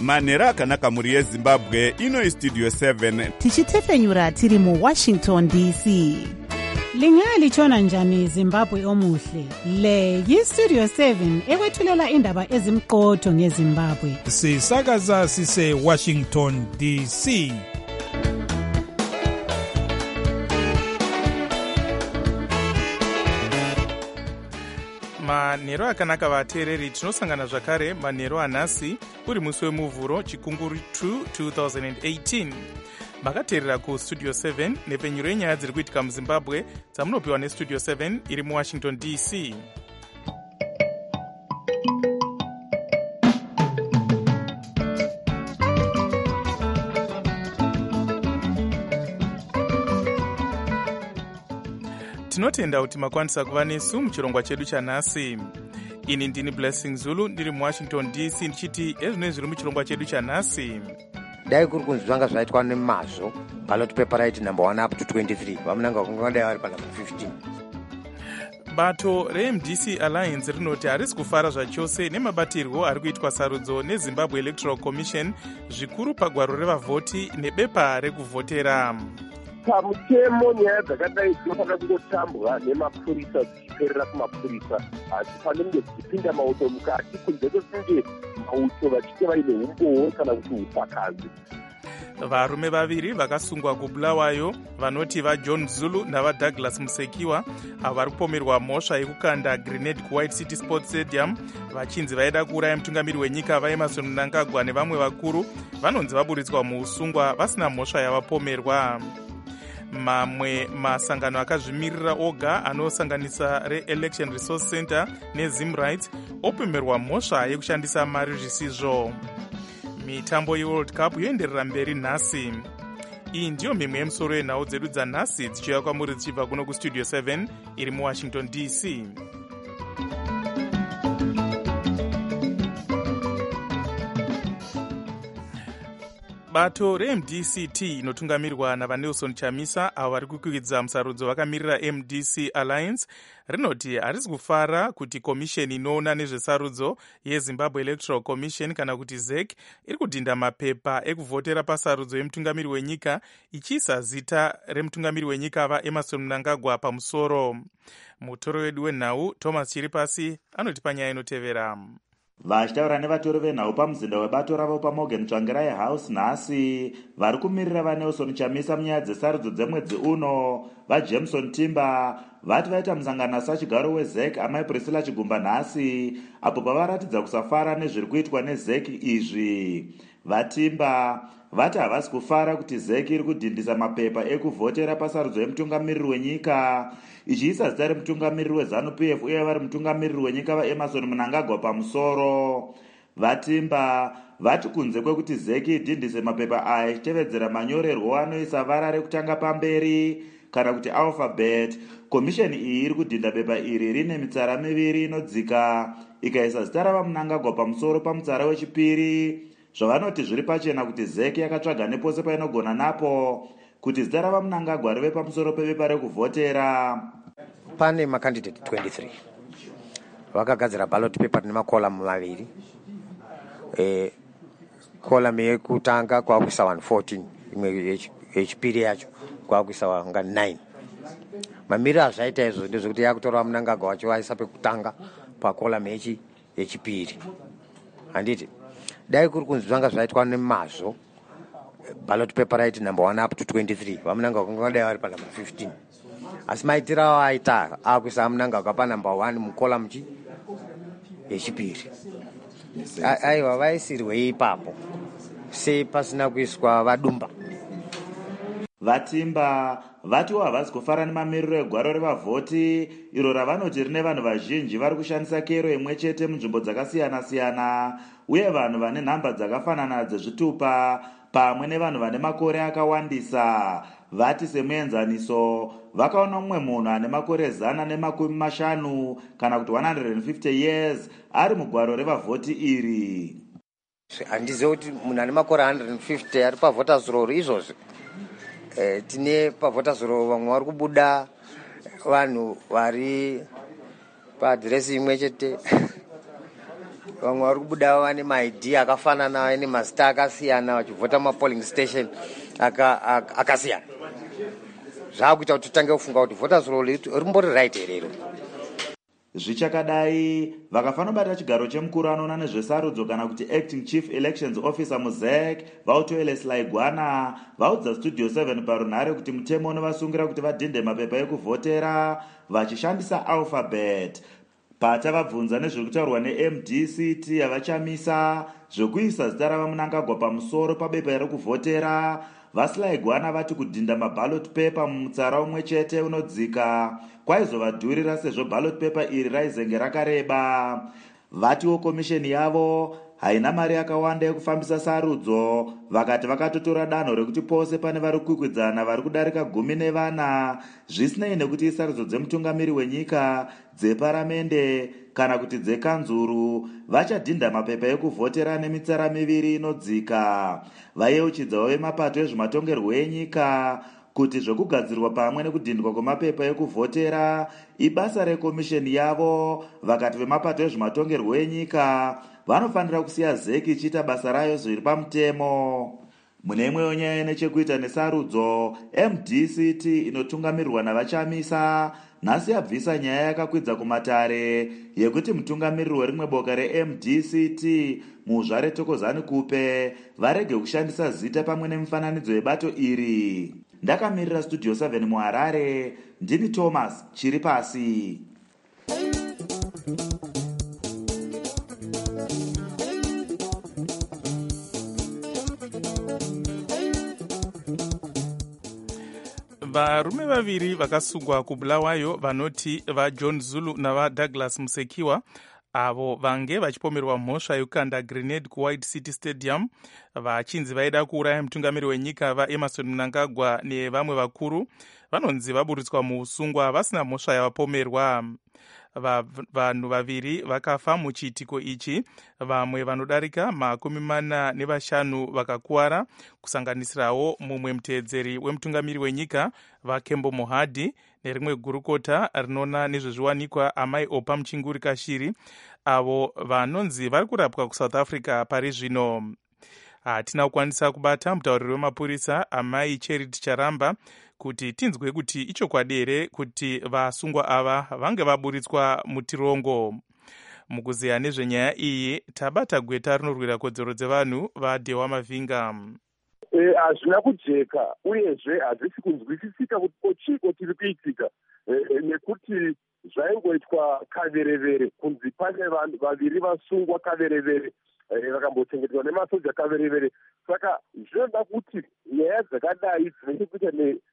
manhero akanaka mhuri yezimbabwe. Ino istudio 7 tichitefenyura tiri muWashington DC. Lingalitshona njani Zimbabwe omuhle? Le yistudio 7 ekwethulela indaba ezimqotho ngeZimbabwe. Sisakaza sise Washington DC. Manhero akanaka vateereri, tinosangana zvakare manhero anhasi uri musi wemuvhuro chikunguru 2018. Makateerera kustudio 7 nepenyuro yenyaya dziri kuitika muZimbabwe dzamunopiwa nestudio 7 iri muWashington DC. Tinotenda kuti makwanisa kuva nesu muchirongwa chedu chanhasi. Ini ndini Blessing Zulu ndiri muWashington DC ndichiti ezvino zviri muchirongwa chedu chanhasi. Dai kuri kunzi zvanga zvaitwa nemazvo ballot paper right number 1 up to 23 vamunanga kungadai vari panumber 15. Bato reMDC Alliance rinoti harisi kufara zvachose nemabatirwo ari kuitwa sarudzo neZimbabwe Electoral Commission zvikuru pagwaro revavhoti nebepa rekuvhotera. Pamutemo nyaya dzakadai dzinofanira kungotambwa nemapurisa dzichiperera kumapurisa, asi panenge dzichipinda mauto mukati kunze kwekunge mauto vachite vaine umbowo kana kuti upakazi. Varume vaviri vakasungwa kuBulawayo vanoti vaJohn Zulu navaDouglas Musekiwa avo vari kupomerwa mhosva yekukanda grenade kuWhite City Sports Stadium vachinzi vaida kuuraya mutungamiri wenyika vaEmmerson Mnangagwa nevamwe vakuru vanonzi vaburitswa muusungwa vasina mhosva yavapomerwa. Mamwe masangano akazvimirira oga anosanganisa reElection Resource Center neZimrights opemerwa mhosva yekushandisa mari zvisizvo. Mitambo yeWorld Cup yoenderera mberi nhasi. Iyi ndiyo mimwe yemusoro yenhau dzedu dzanhasi dzichiuya kwamuri dzichibva kuno kustudio 7 iri muWashington DC. Bato reMDCT inotungamirirwa navaNelson Chamisa avo vari kukwikwidzira musarudzo vakamirira MDC Alliance rinoti harisi kufara kuti komisheni inoona nezvesarudzo yeZimbabwe Electoral Commission kana kuti ZEC iri kudhinda mapepa ekuvhotera pasarudzo yemutungamiri wenyika ichiisa zita remutungamiri wenyika vaEmmerson Mnangagwa pamusoro. Mutoro wedu wenhau Thomas Chiripasi anotipa nyaya inotevera. Vachitaura nevatori venhau pamuzinda webato ravo paMorgan Tsvangirai House nhasi vari kumirira vaNelson Chamisa munyaya dzesarudzo dzemwedzi uno vaJameson Timber vati vaita musangano sachigaro weZEC amai Priscilla Chigumba nhasi apo pavaratidza kusafara nezviri kuitwa neZEC izvi. VaTimber vati havasi kufara kuti ZEC iri kudhindisa mapepa ekuvhotera pasarudzo yemutungamiriri wenyika ichiisa zita remutungamiriri weZANU-PF uye vari mutungamiriri wenyika vaEmmerson Mnangagwa pamusoro. VaTimber vati kunze kwekuti ZEC idhindise mapepa aya ichitevedzera manyorerwo anoisa vara rekutanga pamberi kana kuti alphabet, komisheni iyi iri kudhinda bepa iri rine mitsara miviri inodzika ikaisa zita ravaMnangagwa pamusoro pamutsara wechipiri, zvavanoti zviri pachena kuti ZEC yakatsvaga nepose painogona napo kuti zita ravaMnangagwa rive pamusoro pebepa rekuvhotera. Pane makandidate 23 vakagadzira ballot paper rine makolamu maviri. Kolamu yekutanga kwakuisa 114, imwe yechipiri yacho kwakuisa wanga 9. Mamiriro azvaita izvo ndezvekuti yakutora Mnangagwa wacho vaisa pekutanga pakolamu yechipiri. Handiti dai kuri kunzi zvanga zvaitwa nemazvo ballot paper right number 1 up to 23 vaMnangagwa kungadai vari panumber 15, asi maitiro avo aita akuisa Mnangagwa panumber 1 mukolamu yechipiri. Aiwa vaisirwei ipapo sei pasina kuiswa vadumba. VaTimber vatiwo havasi kufara nemamiriro egwaro revavhoti iro ravanoti rine vanhu vazhinji vari kushandisa kero imwe chete munzvimbo dzakasiyana-siyana uye vanhu vane nhamba dzakafanana dzezvitupa pamwe nevanhu vane makore akawandisa. Vati semuenzaniso vakaona mumwe munhu ane makore 150 kana kuti 150 years ari mugwaro revavhoti iri. Handizivi kuti munhu ane makore 150 ari pavoters roll izvozvi. Tine pavoters roll vamwe vari kubuda vanhu vari paadhiresi imwe chete vamwe vari kubuda vane maid akafanana vane mazita akasiyana vachivhota mapolling station akasiyana. Zvaakuita kuti titange kufunga kuti voters roll rimbori right herero. Zvichakadai vakafanira kubata chigaro chemukuru anoona nezvesarudzo kana kuti acting chief elections officer muzek vautoele Slaigwana vaudza studio 7 parunhare kuti mutemo unovasungira kuti vadhinde mapepa ekuvhotera vachishandisa alphabet. Pata vabvunza nezvekutaurwa neMDCT havachamisa zvekuisa zita ravamunangagwa pamusoro pabepa rekuvhotera. VaSlaigwana vati kudhinda maballot paper mumutsara umwe chete unodzika kwaizovadhurira sezvo ballot paper iri raizenge rakareba. Vatiwo komisheni yavo haina mari yakawanda yekufambisa sarudzo, vakati vakatotora danho rekuti pose pane vari kukwikwidzana vari kudarika 14 zvisinei nekuti isarudzo dzemutungamiri wenyika, dzeparamende kana kuti dzekanzuru, vachadhinda mapepa ekuvhotera nemitsara miviri inodzika. Vayeuchidzawo vemapato ezvematongerwo enyika kuti zvekugadzirwa pamwe nekudhindwa kwemapepa ekuvhotera ibasa rekomisheni yavo. Vakati vemapato ezvematongerwo enyika vanofanira kusiya zeki ichiita basa rayo zviri pamutemo. Mune imwewo nyaya nechekuita nesarudzo, MDCT inotungamirirwa navachamisa nhasi yabvisa nyaya yakakwidza kumatare yekuti mutungamiriri werimwe boka reMDCT muzvare Thokozani Kupe varege kushandisa zita pamwe nemufananidzo webato iri. Ndakamirira studio 7 muHarare, ndini Thomas Chiripasi. Varume vaviri vakasungwa kuBulawayo vanoti vaJohn Zulu navaDouglas Musekiwa avo vange vachipomerwa mhosva yekukanda grenade kuWhite City Stadium vachinzi vaida kuuraya mutungamiri wenyika vaEmerson Mnangagwa nevamwe vakuru vanonzi vaburitswa muusungwa vasina mhosva yavapomerwa. Vanhu vaviri vakafa muchiitiko ichi, vamwe vanodarika 45 vakakuwara, kusanganisirawo mumwe muteedzeri wemutungamiri wenyika vaKembo Mohadi nerimwe gurukota rinoona nezvezviwanikwa Amai Opa Muchinguri Kashiri, avo vanonzi vari kurapwa kuSouth Africa pari zvino. Hatina kukwanisa kubata mutauriri wemapurisa Amai Charity Charamba kuti tinzwe kuti ichokwadi here kuti vasungwa ava vange vaburitswa mutirongo. Mukuziya nezvenyaya iyi tabata gweta rinorwira kodzero dzevanhu vaDewa Mavhinga. Hazvina kujeka uyezve hazvisi kunzwisisika kuti chiko chiri kuitika nekuti zvaingoitwa kaverevere kunzi pane vanhu vaviri vasungwa kaverevere vakambochengetwa nemasoja kaverevere. Saka zvinoda kuti nyaya dzakadai dzinenge kuita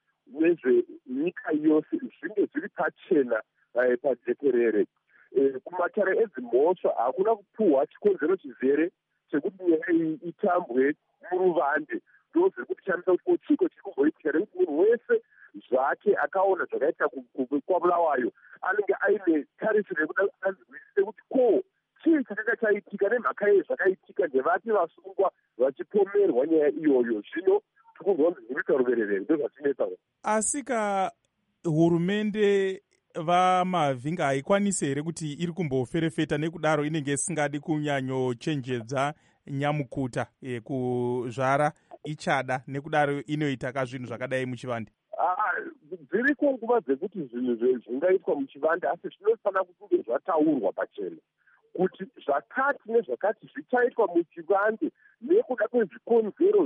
nezvenyika yose zvinge zviri pachena pajekerere. Kumatare edzimhosva hakuna kupuhwa chikonzero chizere chekuti nyaya iyi itambwe muruvande. Ndozviri kutishamisa kuti chiko chiri kuzoitika nekuti munhu wese zvake akaona zvakaita kwaBulawayo anenge aine tarisiro yekuti anzwisise kuti ko chii chakanga chaitika nemhaka yezvakaitika ndevati vasungwa vachipomerwa nyaya iyoyo. Zvino tikunzwa zvinoita ruvererere ndozvatinetsa. Asika hurumende vaMavhinga haikwanisi here kuti iri kumboferefeta nekudaro inenge isingadi kunyanyochenjedza nyamukuta kuzvara ichada nekudaro inoita zvinhu zvakadai muchivande? Dziriko nguva dzekuti zvinhu zvingaitwa muchivande, asi zvinofanira kunge zvataurwa pachena kuti zvakati nezvakati zvichaitwa muchivande nekuda kwezvikonzero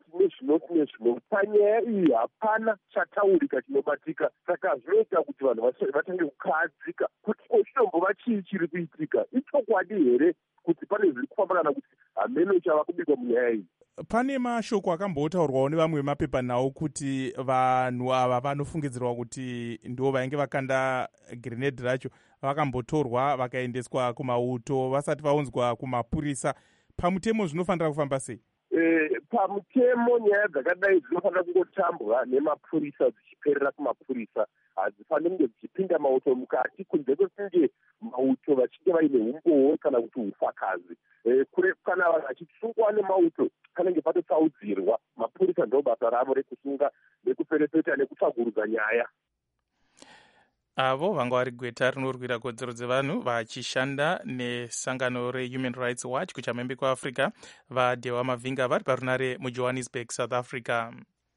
zvinoti. Panyaya iyi hapana chataurika chinobatika. Saka zvinoita kuti vanhu vatange kukahadzika kuti chinombova chii chiri kuitika. Ichokwadi here kuti pane zviri kufamba kana kuti hameno chava kubikwa munyaya iyi? Pane mashoko akambotaurwawo nevamwe vemapepanhau kuti vanhu ava vanofungidzirwa kuti ndo vainge vakanda grenade racho vakambotorwa vakaendeswa kumauto vasati vaunzwa kumapurisa. Pamutemo zvinofanira kufamba sei? Pamutemo nyaya dzakadai dzinofanira kungotambwa nemapurisa dzichiperera kumapurisa. Hadzifaniri kunge dzichipinda mauto mukati kunze kwekunge mauto vachinge vaine umboo kana kuti ufakazi. Kana vanhu vachisungwa nemauto panenge patotsaudzirwa. Mapurisa ndo basa ravo rekusunga nekuperepeta nekutsvagurudza nyaya. avo vanga vari gweta rinorwira kodzero dzevanhu vachishanda nesangano rehuman rights watch kuchamhembe kwaafrica vadewa mavhinga vari parunare mujohannesburg, south africa.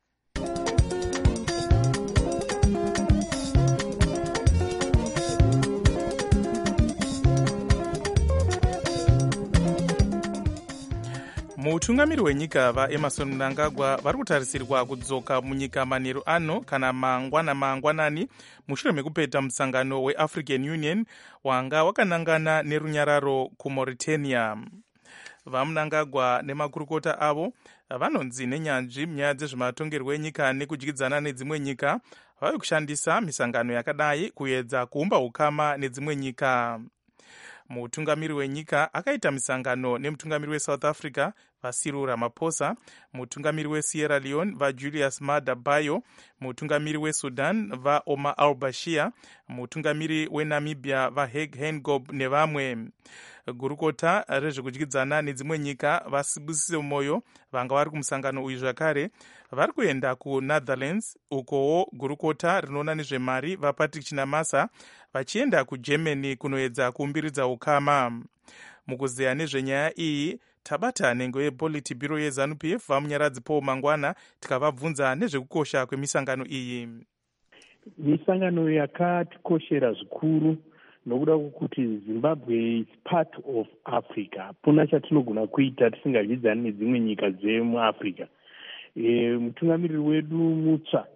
mutungamiri wenyika vaemerson mnangagwa vari kutarisirwa kudzoka munyika manheru ano kana mangwanani mushure mekupeta musangano weafrican union wanga wakanangana nerunyararo kumauritania. vamnangagwa nemakurukota avo vanonzi nenyanzvi munyaya dzezvematongerwo enyika nekudyidzana nedzimwe nyika vave kushandisa misangano yakadai kuedza kuumba ukama nedzimwe nyika. mutungamiri wenyika akaita misangano nemutungamiri weSouth Africa vaCyril Ramaphosa, mutungamiri weSierra Leone vaJulius Maada Bio, mutungamiri weSudan vaOmar al-Bashir, mutungamiri weNamibia vaHage Geingob nevamwe. gurukota rezvekudyidzana nedzimwe nyika vaSibusiso Moyo vanga vari kumusangano uyu zvakare vari kuenda kuNetherlands, ukowo gurukota rinoona nezvemari vaPatrick Chinamasa vachienda kuGermany kunoedza kuumbiridza ukama. mukuzeya nezvenyaya iyi tabata nhengo yePolitburo yeZANU-PF vamunyaradzi Paul Mangwana tikavabvunza nezvekukosha kwemisangano iyi. misangano yakatikoshera zvikuru nokuda kwokuti Zimbabwe is part of Africa. Hapana chatinogona kuita tisingazvidzani nedzimwe nyika dzemuAfrica. mutungamiriri wedu mutsva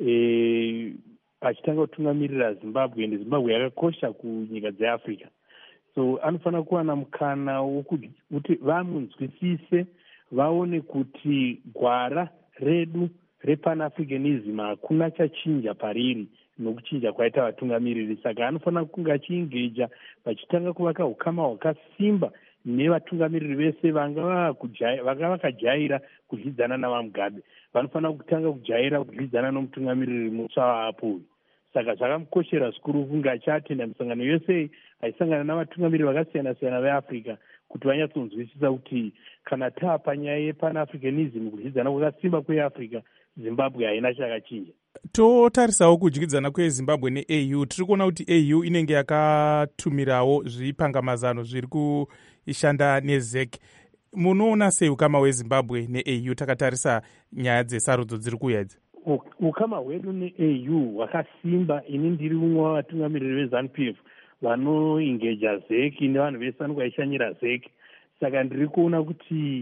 achitanga kutungamirira Zimbabwe, ende Zimbabwe yakakosha kunyika dzeAfrica, so anofanira kuwana mukana wokuti vamunzwisise, vaone kuti gwara redu repanafricanism hakuna chachinja pariri nokuchinja kwaita vatungamiriri. Saka anofanira kunge achiingeja vachitanga kuvaka ukama hwakasimba nevatungamiriri vese vanga vakajaira kudyidzana navaMugabe. Vanofanira kutanga kujaira kudyidzana nomutungamiriri mutsva waapo. Saka zvakamukoshera zvikuru kunge achiatenda misangano yose aisangana navatungamiriri vakasiyana-siyana veAfrica kuti vanyatsonzwisisa kuti kana taapanyaya yepanafricanism kudyidzana kwakasimba kweAfrica, Zimbabwe haina chakachinja. totarisawo kudyidzana kweZimbabwe neAU, tiri kuona kuti AU inenge yakatumirawo zvipangamazano zviri kushanda neZEC. munoona sei ukama hweZimbabwe neAU takatarisa nyaya dzesarudzo dziri kuuya idzi? ukama hwedu neAU hwakasimba. ini ndiri umwe wavatungamiriri veZANU-PF vanoingeja ZEC nevanhu vese vanenge vaishanyira ZEC. Saka ndiri kuona kuti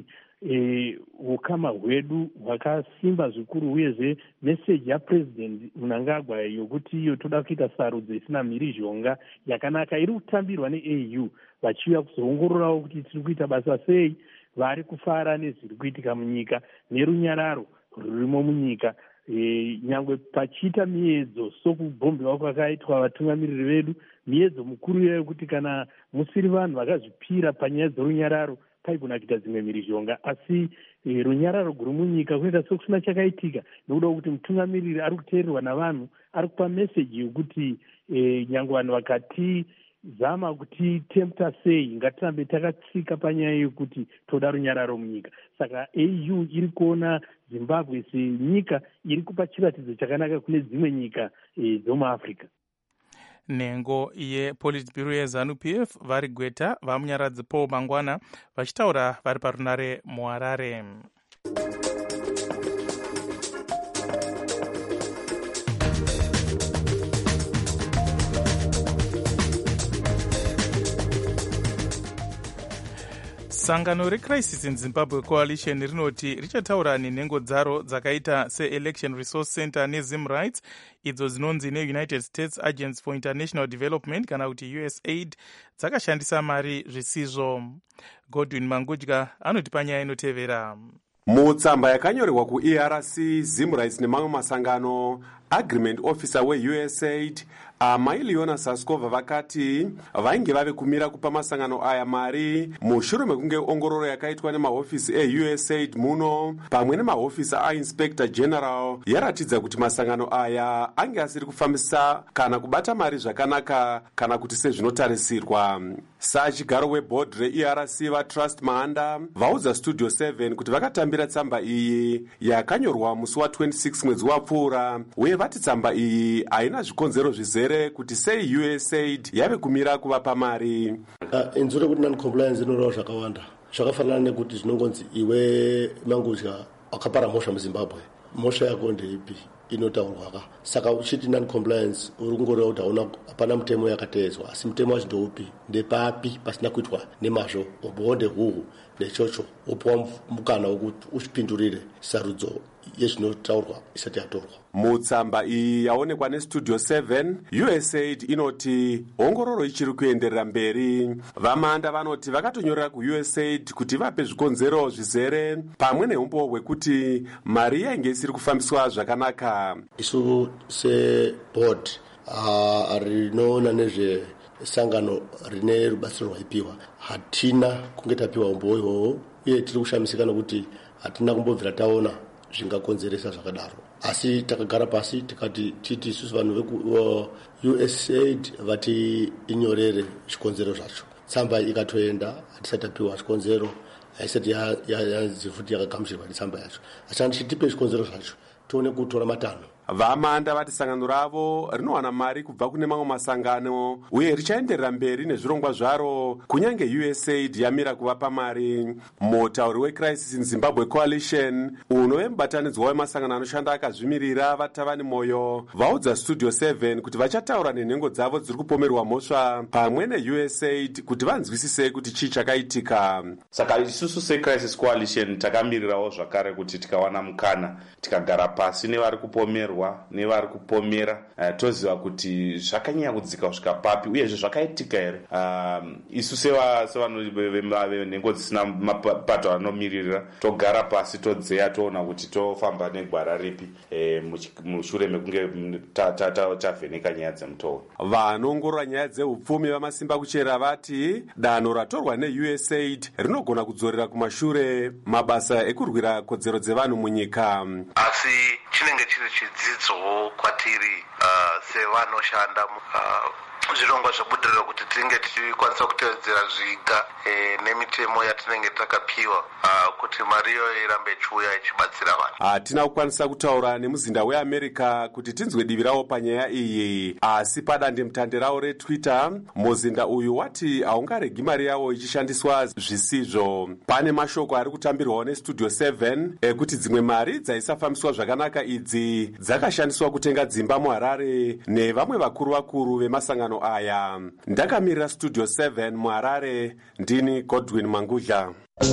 ukama hwedu hwakasimba zvikuru, uyezve meseji yaPresident Mnangagwa yokuti iyo toda kuita sarudzo isina mhirizhonga yakanaka iri kutambirwa neAU, vachiuya kuzoongororawo kuti tiri kuita basa sei, vari kufara nezviri kuitika munyika nerunyararo rurimo munyika. nyangwe pachiita miedzo sokubhombewa kwakaitwa vatungamiriri vedu, miedzo mukuru iyoyo kuti kana musiri vanhu vakazvipira panyaya dzorunyararo paigona kuita dzimwe mhirizhonga, asi runyararo guru munyika kunoita sokusina chakaitika nokuda kuti mutungamiriri ari kuteererwa navanhu, ari kupa meseji yokuti nyangwe vanhu vakatizama kuti tempta sei, ngatirambe takatsika panyaya yokuti toda runyararo munyika. Saka AU iri kuona Zimbabwe senyika iri kupa chiratidzo chakanaka kune dzimwe nyika dzomuAfrica. nhengo yePolitburo yeZANU-PF vari gweta vamunyaradzi Paul Mangwana vachitaura vari parunare muHarare. sangano reCrisis in Zimbabwe Coalition rinoti richataura nenhengo dzaro dzakaita seElection Resource Center neZimRights, idzo dzinonzi neUnited States Agency for International Development kana kuti USAID dzakashandisa mari zvisizvo. Godwin Mangudya anoti panyaya inotevera. mutsamba yakanyorerwa kuERC, ZimRights nemamwe masangano, agreement officer weUSAID Mailiona Saskova vakati vainge vave kumira kupa masangano aya mari mushure mekunge ongororo yakaitwa nemahofisi eUSAID muno pamwe nemahofisi aInspector General yaratidza kuti masangano aya ange asiri kufambisa kana kubata mari zvakanaka kana kuti sezvinotarisirwa. Sachigaro weboard reERC vaTrust Mahanda vaudza Studio 7 kuti vakatambira tsamba iyi yakanyorwa musi wa26 mwedzi wapfuura, uye vati tsamba iyi haina zvikonzero zvizere zvizere kuti sei USAID yave kumira kuvapa mari. Inzwi rekuti non-compliance inoreva zvakawanda. Zvakafanana nekuti zvinongonzi iwe mangudya wakapara mhosva muZimbabwe, mhosva yako ndeipi inotaurwa. Saka uchiti non-compliance uri kungoreva kuti hapana mutemo yakateedzwa, asi mutemo wacho ndeupi, ndepapi pasina kuitwa nemazvo, umbonde huhu nechocho upiwa mukana wekuti uchipindurire sarudzo yezvinotaurwa isati yatorwa. Mutsamba iyi yaonekwa neStudio 7, USAID inoti ongororo ichiri kuenderera mberi. Vamanda vanoti vakatonyorera kuUSAID kuti vape zvikonzero zvizere pamwe neumbo hwekuti mari yainge isiri kufambiswa zvakanaka. Isu seboard rinoona nezvesangano rine rubatsiro rwaipiwa hatina kunge tapiwa umbo ihwohwo, uye tiri kushamisika nokuti hatina kumbobvira taona zvingakonzeresa zvakadaro. Asi takagara pasi tikati titi isusu vanhu veUSAID vati inyorere chikonzero zvacho. Tsamba ikatoenda, hatisati tapiwa chikonzero, haisati yanzi futi yakagamuchirwa netsamba yacho. Asi handichitipe chikonzero zvacho tione kutora matanho. Vamanda vati sangano ravo rinowana mari kubva kune mamwe masangano uye richaenderera mberi nezvirongwa zvaro kunyange USAID yamira kuvapa mari. Mutauri weCrisis in Zimbabwe Coalition unove mubatanidzwa wemasangano anoshanda akazvimirira vatavani moyo vaudza Studio 7 kuti vachataura nenhengo dzavo dziri kupomerwa mhosva pamwe neUSAID kuti vanzwisise kuti chii chakaitika. Saka isusu seCrisis Coalition takamirirawo zvakare kuti tikawana mukana tikagara pasi nevari kupomerwa nevari kupomera toziva kuti zvakanyanya kudzika kusvika papi uyezve zvakaitika here. Isu sevanhu venhengo dzisina mapato anomiririra togara pasi todzeya toona kuti tofamba negwara ripi mushure mekunge tavheneka nyaya dzemutoo. Vanoongorora nyaya dzeupfumi vamasimba kuchera vati danho ratorwa neUSAID rinogona kudzorera kumashure mabasa ekurwira kodzero dzevanhu munyika. Asi chinenge chiri chidzidzo kwatiri sevanoshanda zvirongwa zvabudirira kuti tinenge tichikwanisa kutevedzera zviga nemitemo yatinenge takapiwa kuti mariyo irambe ichiuya ichibatsira vanhu. Hatina kukwanisa kutaura nemuzinda weAmerica kuti tinzwe divi ravo panyaya iyi, asi padandemutande ravo reTwitter muzinda uyu wati haungaregi mari yavo ichishandiswa zvisizvo. Pane mashoko ari kutambirwawo neStudio 7 ekuti dzimwe mari dzaisafambiswa zvakanaka idzi dzakashandiswa kutenga dzimba muHarare nevamwe vakuru vemasangano aya. Ndakamirira Studio 7 muHarare, ndini Godwin Mangudla.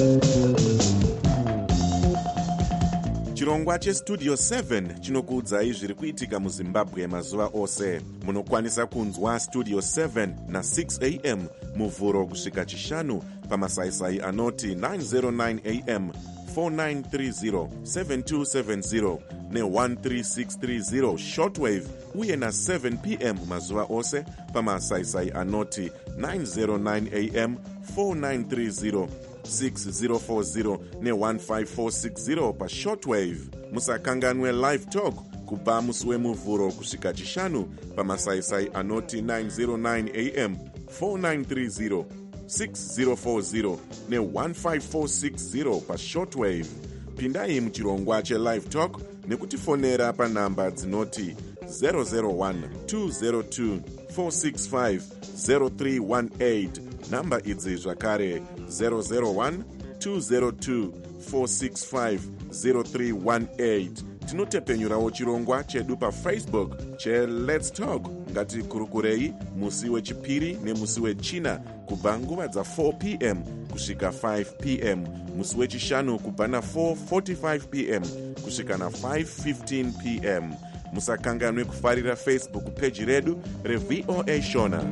Chirongwa cheStudio 7 chinokuudzai zviri kuitika muZimbabwe mazuva ose. Munokwanisa kunzwa Studio 7 na 6 am muvhuro kusvika chishanu pamasaisai anoti 909 am 4930 7270 ne13630 shortwave uye na 7 pm mazuva ose pamasaisai anoti 909 am 4930 6040 ne15460 pashortwave. Musakanganwe live talk kubva musi wemuvhuro kusvika chishanu pamasaisai anoti 909 am 4930 6040 ne15460 pashortwave. Pindai muchirongwa chelive talk nekutifonera panhamba dzinoti 001 202 465 0318. Namba idzi zvakare 001 202 465 0318. Tinotepenyurawo chirongwa chedu paFacebook cheLet's Talk. Ngatikurukurei musi wechipiri nemusi wechina kubva nguva dza4 pm kusvika 5 pm, musi wechishanu kubva na4:45 pm kusvika na5:15 pm. Musakanganwe kufarira Facebook page redu reVOA Shona.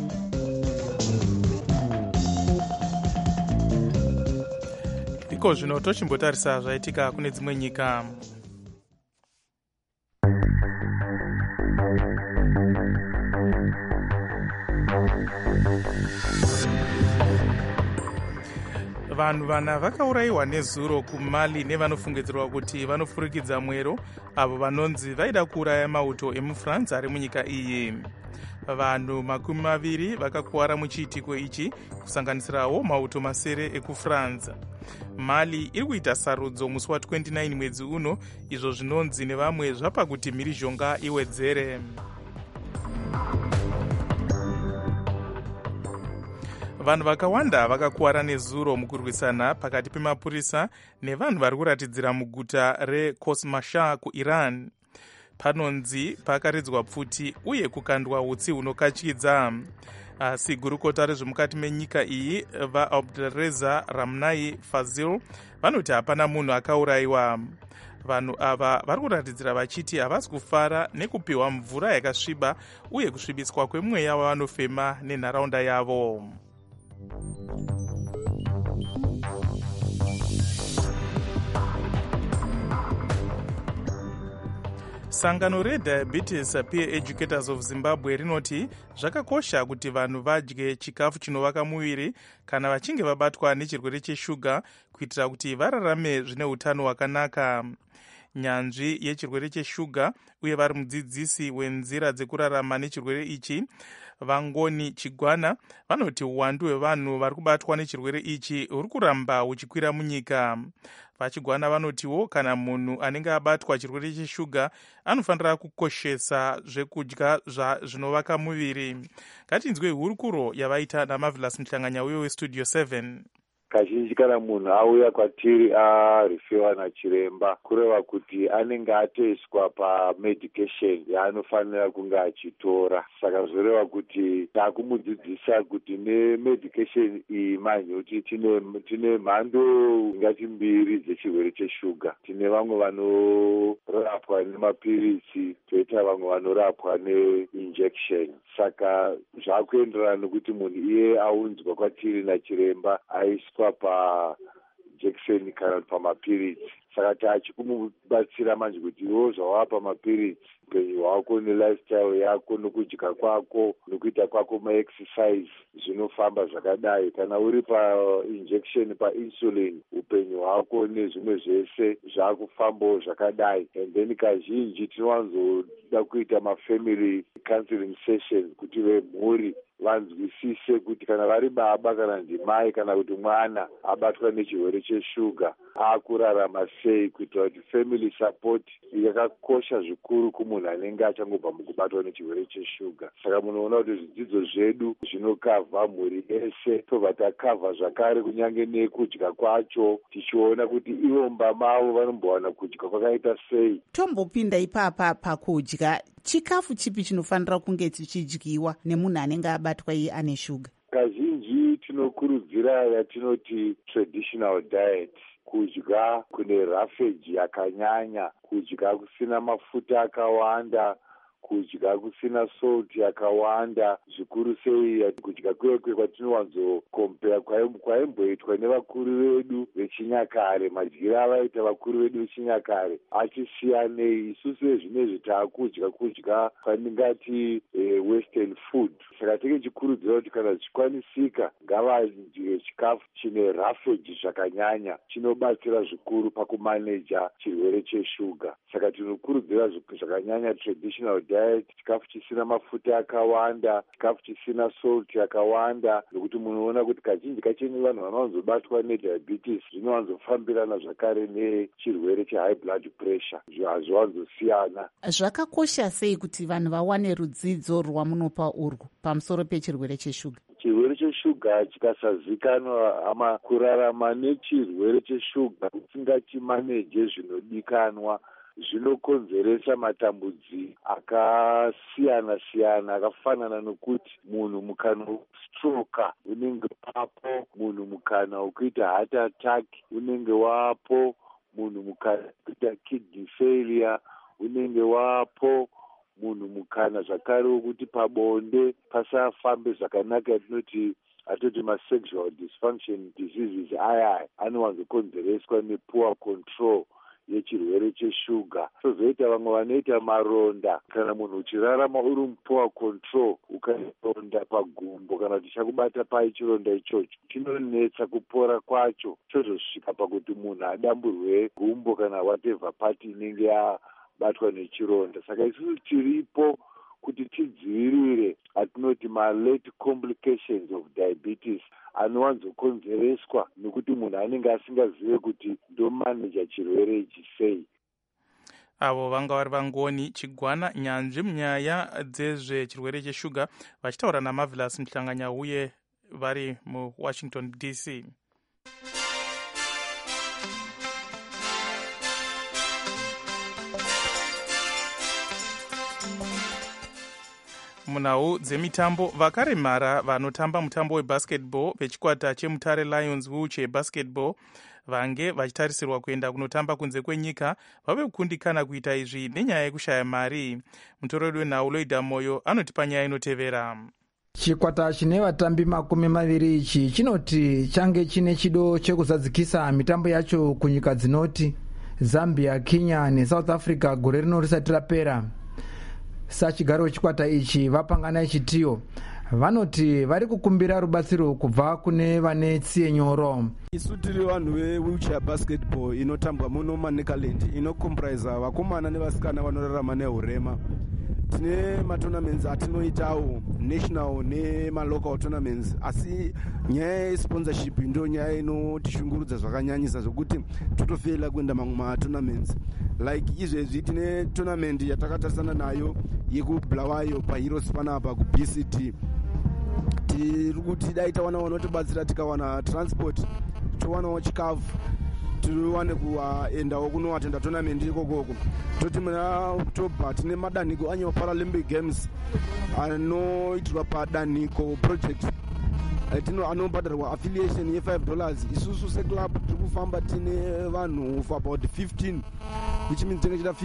Iko zvino tochimbotarisa zvaitika kune dzimwe nyika. Vanhu vana vakaurayiwa nezuro kuMali nevanofungidzirwa kuti vanofurikidza mwero avo vanonzi vaida kuuraya mauto emuFrance ari munyika iyi. Vanhu 20 vakakuwara muchiitiko ichi, kusanganisirawo mauto masere ekuFrance. Mali iri kuita sarudzo musi wa29 mwedzi uno, izvo zvinonzi nevamwe zvapa kuti mhirizhonga iwedzere. Vanhu vakawanda vakakuwara nezuro mukurwisana pakati pemapurisa nevanhu vari kuratidzira muguta reKosmashah kuIran. Panonzi pakaridzwa pfuti uye kukandwa utsi hunokatyidza. Asi gurukota rezvemukati menyika iyi vaAbdulreza Ramnai Fazil vanoti hapana munhu akaurayiwa. Vanhu ava vari kuratidzira vachiti havasi kufara nekupiwa mvura yakasviba uye kusvibiswa kwemweya wavanofema nenharaunda yavo. Sangano reDiabetes Peer Educators of Zimbabwe rinoti zvakakosha kuti vanhu vadye chikafu chinovaka muviri kana vachinge vabatwa nechirwere cheshuga kuitira kuti vararame zvine utano hwakanaka. Nyanzvi yechirwere cheshuga uye vari mudzidzisi wenzira dzekurarama nechirwere ichi Vangoni Chigwana vanoti uwandu hwevanhu vari kubatwa nechirwere ichi huri kuramba huchikwira munyika. Vachigwana vanotiwo kana munhu anenge abatwa chirwere cheshuga anofanira kukoshesa zvekudya zvinovaka muviri. Ngatinzwe hurukuro yavaita naMarvelous Mhlanganya uye weStudio 7. Kazhinji kana munhu auya kwatiri arifiwa nachiremba kureva kuti anenge atoiswa pamedication yaanofanira kunge achitora. Saka zvoreva kuti takumudzidzisa kuti nemedication iyi manyuti tine mhando ingati mbiri dzechirwere cheshuga. Tine vamwe vanorapwa nemapirisi, toita vamwe vanorapwa neinjection. Saka zvakuenderana nokuti munhu iye aunzwa kwatiri nachiremba aiswa pajekiseni kana pamapirisi. Saka tachikumubatsira manje kuti iwo zvawapa mapirisi, upenyu hwako nelifestyle yako nokudya kwako nokuita kwako maexercise zvinofamba zvakadai. Kana uri painjection painsulin, upenyu hwako nezvimwe zvese zvakufambawo zvakadai. And then kazhinji tinowanzoda kuita mafamily counseling sessions kuti vemhuri vanzwisise kuti kana vari baba kana ndimai kana kuti mwana abatwa nechirwere cheshuga akurarama sei, kuitira kuti family support yakakosha zvikuru kumunhu anenge achangobva mukubatwa nechirwere cheshuga. Saka munoona kuti zvidzidzo zvedu zvinokavha mhuri yese, tobva takavha zvakare kunyange nekudya kwacho, tichiona kuti ivo mumba mavo vanombowana kudya kwakaita sei. Tombopinda ipapa pakudya, chikafu chipi chinofanira kunge chichidyiwa nemunhu anenge abatwa iye ane shuga? Kazhinji tinokurudzira yatinoti traditional diet, kudya kune rafeji yakanyanya, kudya kusina mafuta akawanda, kudya kusina salt yakawanda, zvikuru sei kudya kwekwe kwatinowanzokompera kwaimboitwa nevakuru vedu vechinyakare. Madyiro avaita vakuru vedu vechinyakare achisiyanei. Isusu vezvinezvi taakudya kwatingati western food. Saka tikechikurudzira kuti kana zvichikwanisika ngavadye chikafu chine rafeji zvakanyanya, chinobatsira zvikuru pakumaneja chirwere cheshuga. Saka tinokurudzira zvakanyanya traditional diet, chikafu chisina mafuta akawanda, chikafu chisina salt yakawanda, nokuti munoona kuti kazhinji kacheni vanhu vanowanzobatwa nediabetes zvinowanzofambirana zvakare nechirwere chehigh blood pressure, hazviwanzosiyana. Zvakakosha sei kuti vanhu vawane rudzidzo rwamunopa urwu pamusoro pechirwere cheshuga? Chirwere cheshuga chikasazikanwa, kurarama nechirwere cheshuga usingachimaneje zvinodikanwa zvinokonzeresa matambudziko akasiyana-siyana, akafanana nokuti munhu mukana westroka unenge wapo, munhu mukana wekuita heart attack unenge wapo, munhu mukana wekuita kidney failure unenge wapo, munhu mukana zvakare wekuti pabonde pasafambe zvakanaka, atoti masexual dysfunction diseases aya anowanzokonzereswa nepoor control yechirwere cheshuga. Tozoita vamwe vanoita maronda. Kana munhu uchirarama uri mupoor control, ukaronda pagumbo kana kuti chakubata pai chironda ichocho chinonetsa kupora kwacho, chozosvika pakuti munhu adamburwe gumbo kana whatever part inenge yabatwa nechironda. Saka isusu tiripo kuti tidzivirire atinoti malate complications of diabetes anowanzokonzereswa nekuti munhu anenge asingazive kuti ndomaneja chirwere ichi sei. Avo vanga vari Vangoni Chigwana, nyanzvi munyaya dzezvechirwere cheshuga, vachitaura naMarvelous Mhlanganya uye vari muwashington DC. Munhau dzemitambo, vakaremara vanotamba mutambo webasketball vechikwata chemutare Lions wheelchair basketball vange vachitarisirwa kuenda kunotamba kunze kwenyika vave kukundikana kuita izvi nenyaya yekushaya mari. Mutorori wenhau Loida Moyo anotipa nyaya inotevera. Chikwata chine vatambi 20 ichi chinoti change chine chido chekuzadzikisa mitambo yacho kunyika dzinoti Zambia, Kenya neSouth Africa gore rino risati rapera. Sachigaro chikwata ichi vapangana ichitiyo vanoti vari kukumbira rubatsiro kubva kune vane tsiye nyoro. Isu tiri vanhu wewheelchair basketball inotambwa muno maNekaland inokomprisa vakomana nevasikana vanorarama nehurema. Tine matournaments atinoitawo national nemalocal tournaments, asi nyaya yesponsorship ndo nyaya inotishungurudza zvakanyanyisa zvokuti totofeila kuenda mamwe matournaments. Like izvezvi tine tournament yatakatarisana nayo yekubulawayo paheroes panapa kuBCT. Tiri kuti dai tawana vanotibatsira tikawana transport towanawo chikafu tiwane kuendawo kunoatenda tournament ikokoko. Toti muna October tine madanhiko annual Paralympic Games anoitirwa padanhiko project anobhadharwa affiliation ye$5. Isusu seclub tiri kufamba tine vanhu for about 15, which means tinenge chida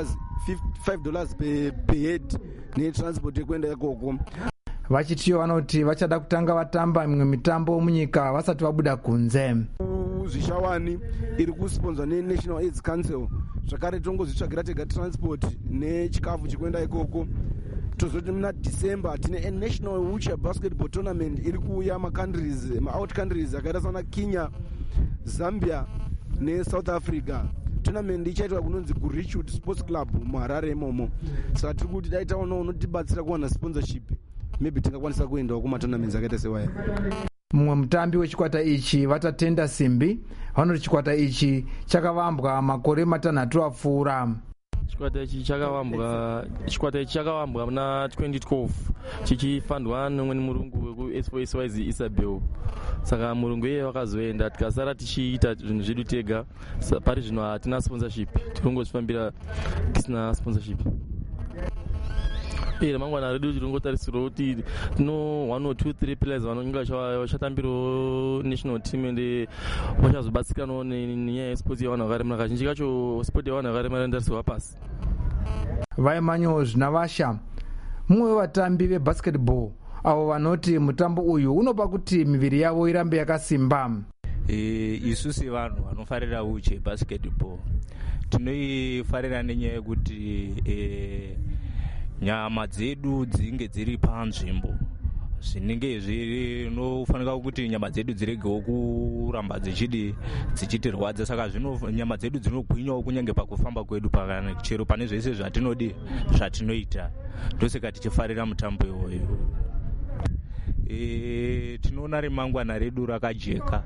$5 per head netransport yekuenda ikoko. Vachitiyo vanoti vachada kutanga vatamba mimwe mitambo munyika vasati vabuda kunze. Zvishawani iri kusponzwa neNational AIDS Council, zvakare tongozvitsvagira tega transport nechikafu chekuenda ikoko. Tozoti muna December tine National Wheelchair Basketball Tournament iri kuuya ma-out countries akaita sana Kenya, Zambia neSouth Africa. Tournament ichaitwa kunonzi kuRichwood Sports Club muHarare imomo. Saka tiri kuti dai taona unotibatsira kuwana sponsorship, maybe tingakwanisa kuendawo kumatournaments akaita sewaya. Mumwe mutambi wechikwata ichi Vatatenda Simbi vanoti chikwata ichi chakavambwa makore 3 apfuura. Chikwata ichi chakavambwa muna 2012 chichifandwa nomweni murungu weku-SYZ Isabel. Saka murungu iye wakazoenda tikasara tichiita zvinhu zvedu tega. Pari zvino hatina sponsorship, tirongozvifambira tisina sponsorship. Ramangwana redu tirongotarisirwa kuti tino 1 or 2 3 players vanonga vachatambirawo national team ende vachazobatsiranawo nenyaya yesport yavanhu vakaremara. Kazhinji kacho sport yavanhu vakaremara inotarisirwa pasi. Vaimanyo Zvinavasha, mumwe wevatambi vebasketball avo vanoti mutambo uyu unopa kuti miviri yavo irambe yakasimba. Isu sevanhu vanofarira wheelchair basketball tinoifarira nenyaya yekuti nyama dzedu dzinge dziri panzvimbo, zvinenge zvinofanika kuti nyama dzedu dziregewo kuramba dzichitirwadza. Saka nyama dzedu dzinogwinyawo kunyange pakufamba kwedu chero pane zvese zvatinoita. Ndosaka tichifarira mutambo iwoyo. Tinoona remangwana redu rakajeka.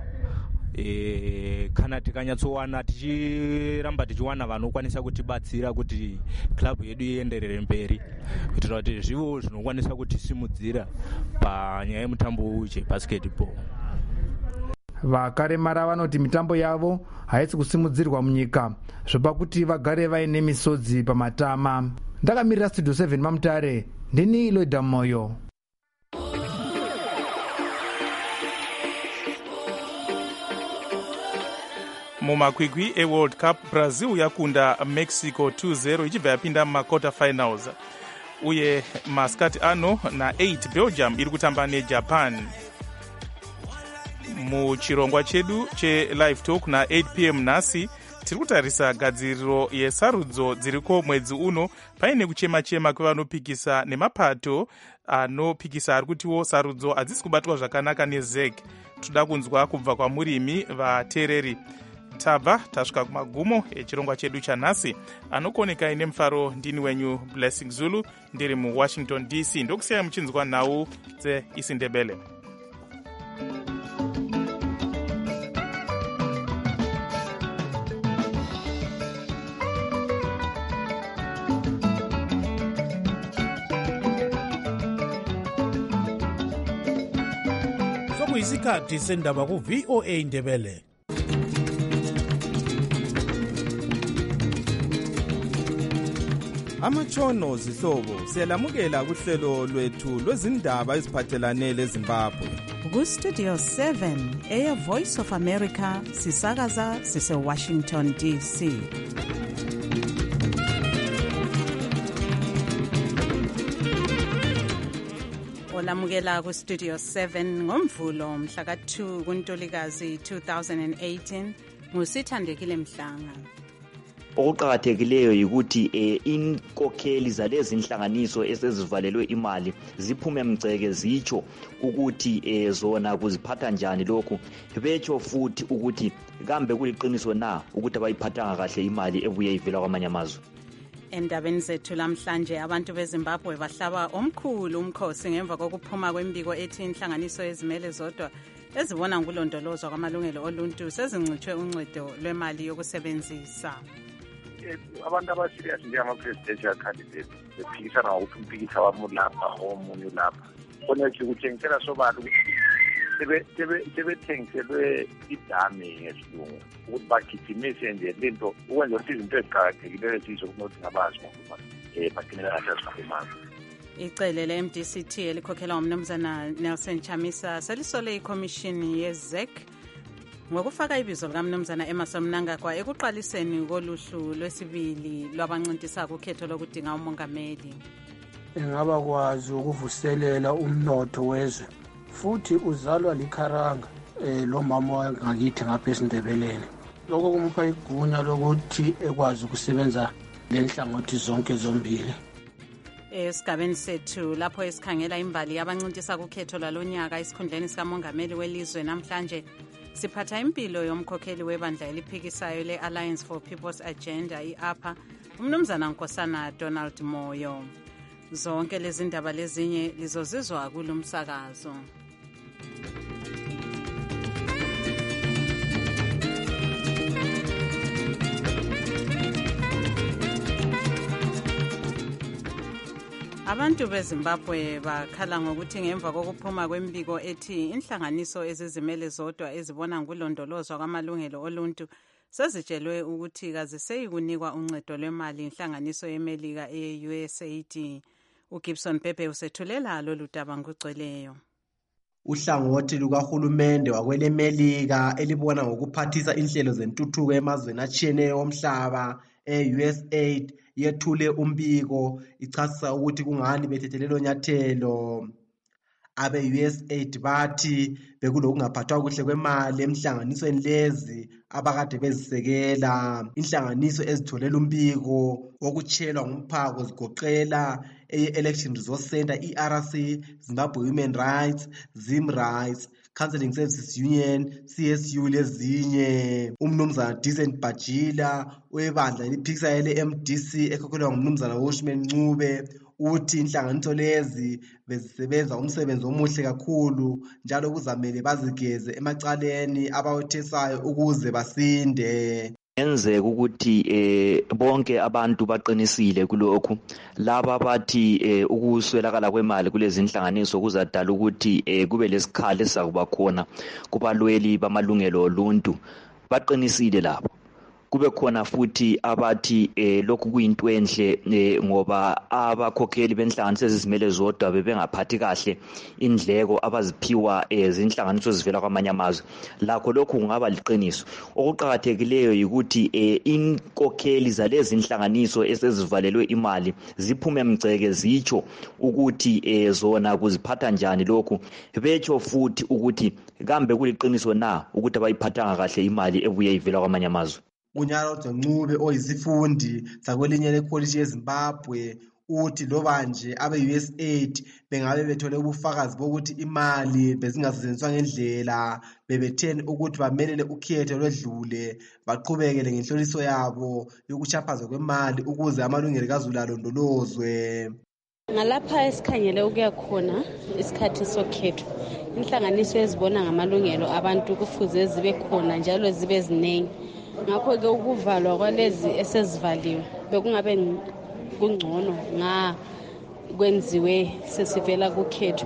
Kana tikanyatsowana tichiramba tichiwana vanokwanisa kutibatsira kuti club yedu ienderere mberi, kuitira kuti zvivo zvinokwanisa kutisimudzira panyaya yemutambo wewheelchair basketball. Vakaremara vanoti mitambo yavo haisi kusimudzirwa munyika, zvopa kuti vagare vaine misodzi pamatama. Ndakamirira Studio 7 Mamutare, ndini Loida Moyo. Mumakwikwi eWorld Cup, Brazil yakunda Mexico 2-0 ichibva yapinda mumaquarter finals, uye masikati ano na8 Belgium iri kutamba neJapan. Muchirongwa chedu chelive talk na8 PM nhasi tiri kutarisa gadziriro yesarudzo dziriko mwedzi uno. Paine kuchema-chema kwevanopikisa nemapato anopikisa ari kutiwo sarudzo hadzisi kubatwa zvakanaka neZEC. Toda kunzwa kubva kwamurimi vateereri. Tabva tasvika kumagumo echirongwa chedu chanhasi. Anokoneka ine mufaro ndini wenyu Blessing Zulu, ndiri muWashington DC. Ndokusiyai muchinzwa nhau dzeIsindebele. sekuyisikhathi sendaba ku-VOA Indebele. Amatshono zihlobo siyalamukela kuhlelo lwethu lwezindaba eziphathelane leZimbabwe. Ku-Studio 7 Air Voice of America sisakaza sise-Washington DC. Olamukela ku-Studio 7 ngomvulo mhla ka-2 kuNtulikazi 2018 nguSithandekile Mhlanga. Okuqakathekileyo yikuthi inkokheli zalezi inhlanganiso esezivalelwe imali ziphume mgceke zitsho ukuthi zona kuziphatha njani lokhu, betsho futhi ukuthi kambe kuliqiniso na ukuthi abayiphathanga kahle imali ebuye ivela kwamanye amazwe. Endabeni zethu lamhlanje abantu beZimbabwe bahlaba omkhulu umkhosi ngemva kokuphuma kwembiko ethi inhlanganiso ezimele zodwa ezibona ngulondolozwa kwamalungelo oluntu sezincithwe uncedo lwemali yokusebenzisa. Abantu abasirious njengama-presidential candidates bephikisana ngokuthi umpikisa wami ulapha omunye ulapha. Khona nje kuthengisela sobala ukuthi sebethengiselwe idami ngesilungu ukuthi bagijimise nje lento ukwenza ukuthi izinto eziqakathekileyo esizokunothi ngabazi ngokuba bagcinela kahle asihambe imali. Icele le-MDCT elikhokhelwa umnumzana Nelson Chamisa selisole ikhomishini ye-ZEC ngokufaka ibizo likamnumzana Emmerson Mnangagwa ekuqaliseni koluhlu lwesibili lwabancintisa kukhetho lokudinga umongameli. Engaba kwazi ukuvuselela umnotho wezwe futhi uzalwa likharanga lo mama wangakithi ngapha eSindebeleni. Lokho kumupha igunya lokuthi ekwazi ukusebenza lenhlangothi zonke zombili. Esigabeni sethu lapho esikhangela imbali yabancintisa kukhetho lwalonyaka esikhundleni sikamongameli welizwe namhlanje siphatha impilo yomkhokheli webandla eliphikisayo le-Alliance for People's Agenda i-APA umnumzana Nkosana Donald Moyo. Zonke lezi ndaba lezinye lizozizwa kulo msakazo. Abantu beZimbabwe bakhala ngokuthi ngemva kokuphuma kwembiko ethi inhlanganiso ezizimele zodwa ezibona ngulondolozwa kwamalungelo oluntu sezitshelwe ukuthi kaziseyikunikwa uncedo lwemali inhlanganiso yeMelika ye-USAID. uGibson Pepe usethulela lolu daba ngokugcweleyo. Uhlangothi lukahulumende wakwelemelika elibona ngokuphathisa inhlelo zentuthuko emazweni atshiyeneyo omhlaba e-USAID yethule umbiko ichasisa ukuthi kungani bethethelelo nyathelo. Abe-USAID bathi bekulokungaphathwa kuhle kwemali emhlanganisweni lezi abakade bezisekela. Inhlanganiso ezitholela umbiko wokutshelwa ngumphako zigoqela Election Resource Center, ERC, Zimbabwe Human Rights, Zim Rights, Counseling Services Union, CSU lezinye. Umnumzana Decent Bajila webandla eliphikisayo le-MDC ekhokhelwa ngumnumzana Washman Ncube uthi inhlanganiso lezi bezisebenza umsebenzi omuhle kakhulu njalo kuzamele bazigeze emacaleni abawethesayo ukuze basinde. Yenzeka ukuthi bonke abantu baqinisile kulokhu. Laba bathi ukuswelakala kwemali kulezi inhlanganiso kuzadala ukuthi kube lesikhali esizakuba khona kubalweli bamalungelo oluntu. Baqinisile labo. Kube khona futhi abathi lokhu kuyinto enhle ngoba abakhokheli benhlanganiso ezizimele zodwa bebengaphathi kahle indleko abaziphiwa zinhlanganiso ezivela kwamanye amazwe. Lakho lokhu kungaba liqiniso. Okuqakathekileyo yikuthi inkokheli zalezi inhlanganiso esezivalelwe imali ziphume mgceke zitsho ukuthi zona kuziphatha njani lokhu, betsho futhi ukuthi kambe kuliqiniso na ukuthi abayiphathanga kahle imali ebuye ivela kwamanye amazwe. Unyalo Ncube oyisifundi sakwelinye lekholiji yeZimbabwe uthi loba nje abe-USAID bengabe bethole ubufakazi bokuthi imali bezingasetshenziswa ngendlela bebetheni ukuthi bamelele ukhetho lwedlule baqhubekele ngenhloliso yabo yokuchaphazwa kwemali ukuze amalungelo kaZulu alondolozwe. Ngalapha esikhangele ukuya khona isikhathi sokhetho inhlanganiso ezibona ngamalungelo abantu kufuze zibe khona njalo zibe ziningi. Ngakho-ke ukuvalwa kwalezi esezivaliwe bekungabe kungcono kwenziwe sesivela kukhetho.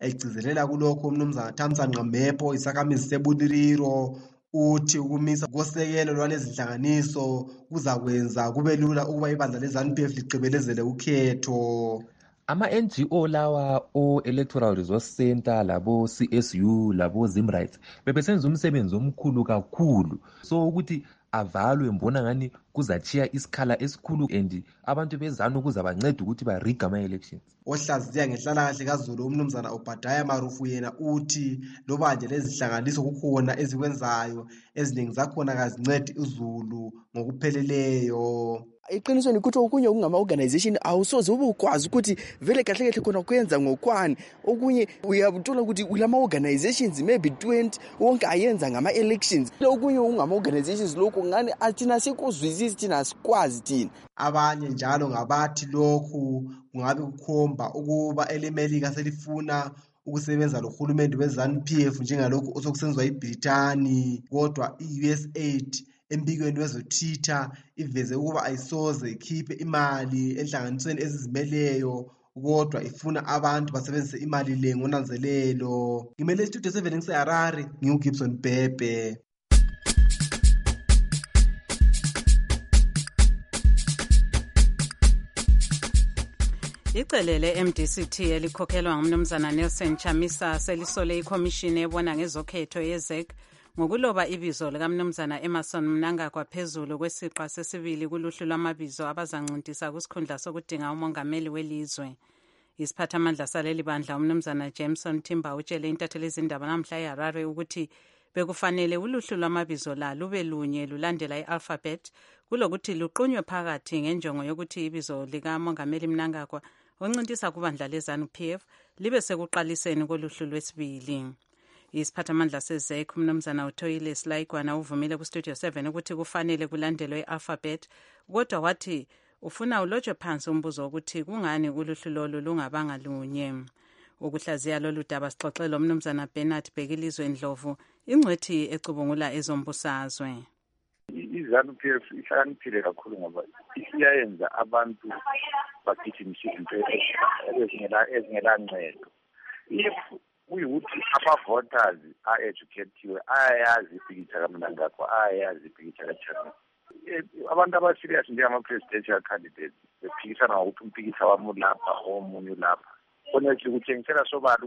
egcizelela kulokho umnumzana Thamsanqa Mepho isakhamizi sebuliriro uthi ukumisa kosekelo lwalezi zinhlanganiso kuzakwenza kube lula ukuba ibandla le-ZANU-PF liqibelezele ukhetho. Ama-NGO lawa o-Electoral Resource Center labo CSU labo Zimrights bebesenza umsebenzi omkhulu kakhulu, so ukuthi avalwe mbona ngani kuzachiya isikhala esikhulu and abantu bezanu kuzabanceda ukuthi bariga ama-elections. Ohlaziya ngenhlalakahle kaZulu umnumzana Obadiah Marufu yena uthi loba nje lezi zihlanganiso kukhona ezikwenzayo eziningi zakhona kazincedi uZulu ngokupheleleyo. Iqiniso nikuthi okunye okungama-organization awusoze ube ukwazi ukuthi vele kahle kahle khona kwenza ngokwani. Okunye uyabuthola ukuthi kulama-organizations maybe 20 wonke ayenza ngama-elections. Okunye ungama-organizations lokhu ngani athina sikuzwisisi thina asikwazi thina. Abanye njalo ngabathi lokhu kungabe kukhomba ukuba elemelika selifuna ukusebenza lohulumende we-ZANU-PF njengalokhu osokusenziwa iBritani, kodwa i-USAID embikweni wezo-Twitter iveze ukuba ayisoze ikhiphe imali enhlanganisweni ezizimeleyo, kodwa ifuna abantu basebenzise imali le ngonanzelelo. Ngimele istudio 7 ngiseHarare, ngiuGibson Bhebhe. Icele le-MDCT elikhokhelwa ngumnumzana Nelson Chamisa selisole ikhomishini ebona ngezokhetho yeZEC ngokuloba ibizo likamnumzana Emerson Mnangagwa phezulu kwesiqa sesibili kuluhlu lwamabizo abazancintisa kusikhundla sokudinga umongameli welizwe. Isiphathamandla saleli bandla umnumzana Jameson Timber utshele intatheli izindaba namhla eHarare ukuthi bekufanele uluhlu lwamabizo la lube lunye lulandela i-alphabet kulokuthi luqunywe phakathi ngenjongo yokuthi ibizo likamongameli Mnangagwa oncintisa kubandla le-ZANU-PF libe sekuqaliseni koluhlu lwesibili. Isiphathamandla seZEC umnumzana uThoyile Silaigwana uvumile kustudio 7 ukuthi kufanele kulandelwe i-alphabet, kodwa wathi ufuna ulotshwe phansi umbuzo ukuthi kungani uluhlu lolu lungabanga lunye. Ukuhlaziya lolu daba sixoxele umnumzana Bernard Bhekilizwe Ndlovu, ingcwethi ecubungula ezombusazwe. I-ZANU-PF ihlakaniphile kakhulu ngoba isiyayenza abantu bagijimise izinto ezingela ncedo. If kuyukuthi ama-voters a-educatiwe ayayazi ipikitsha kaMnangagwa, ayayazi ipikitsha kaChamisa. Abantu abaserious njengama-presidential candidates bephikisana ngokuthi umpikitsha wami ulapha omunye ulapha. Koneke kutshengisela sobala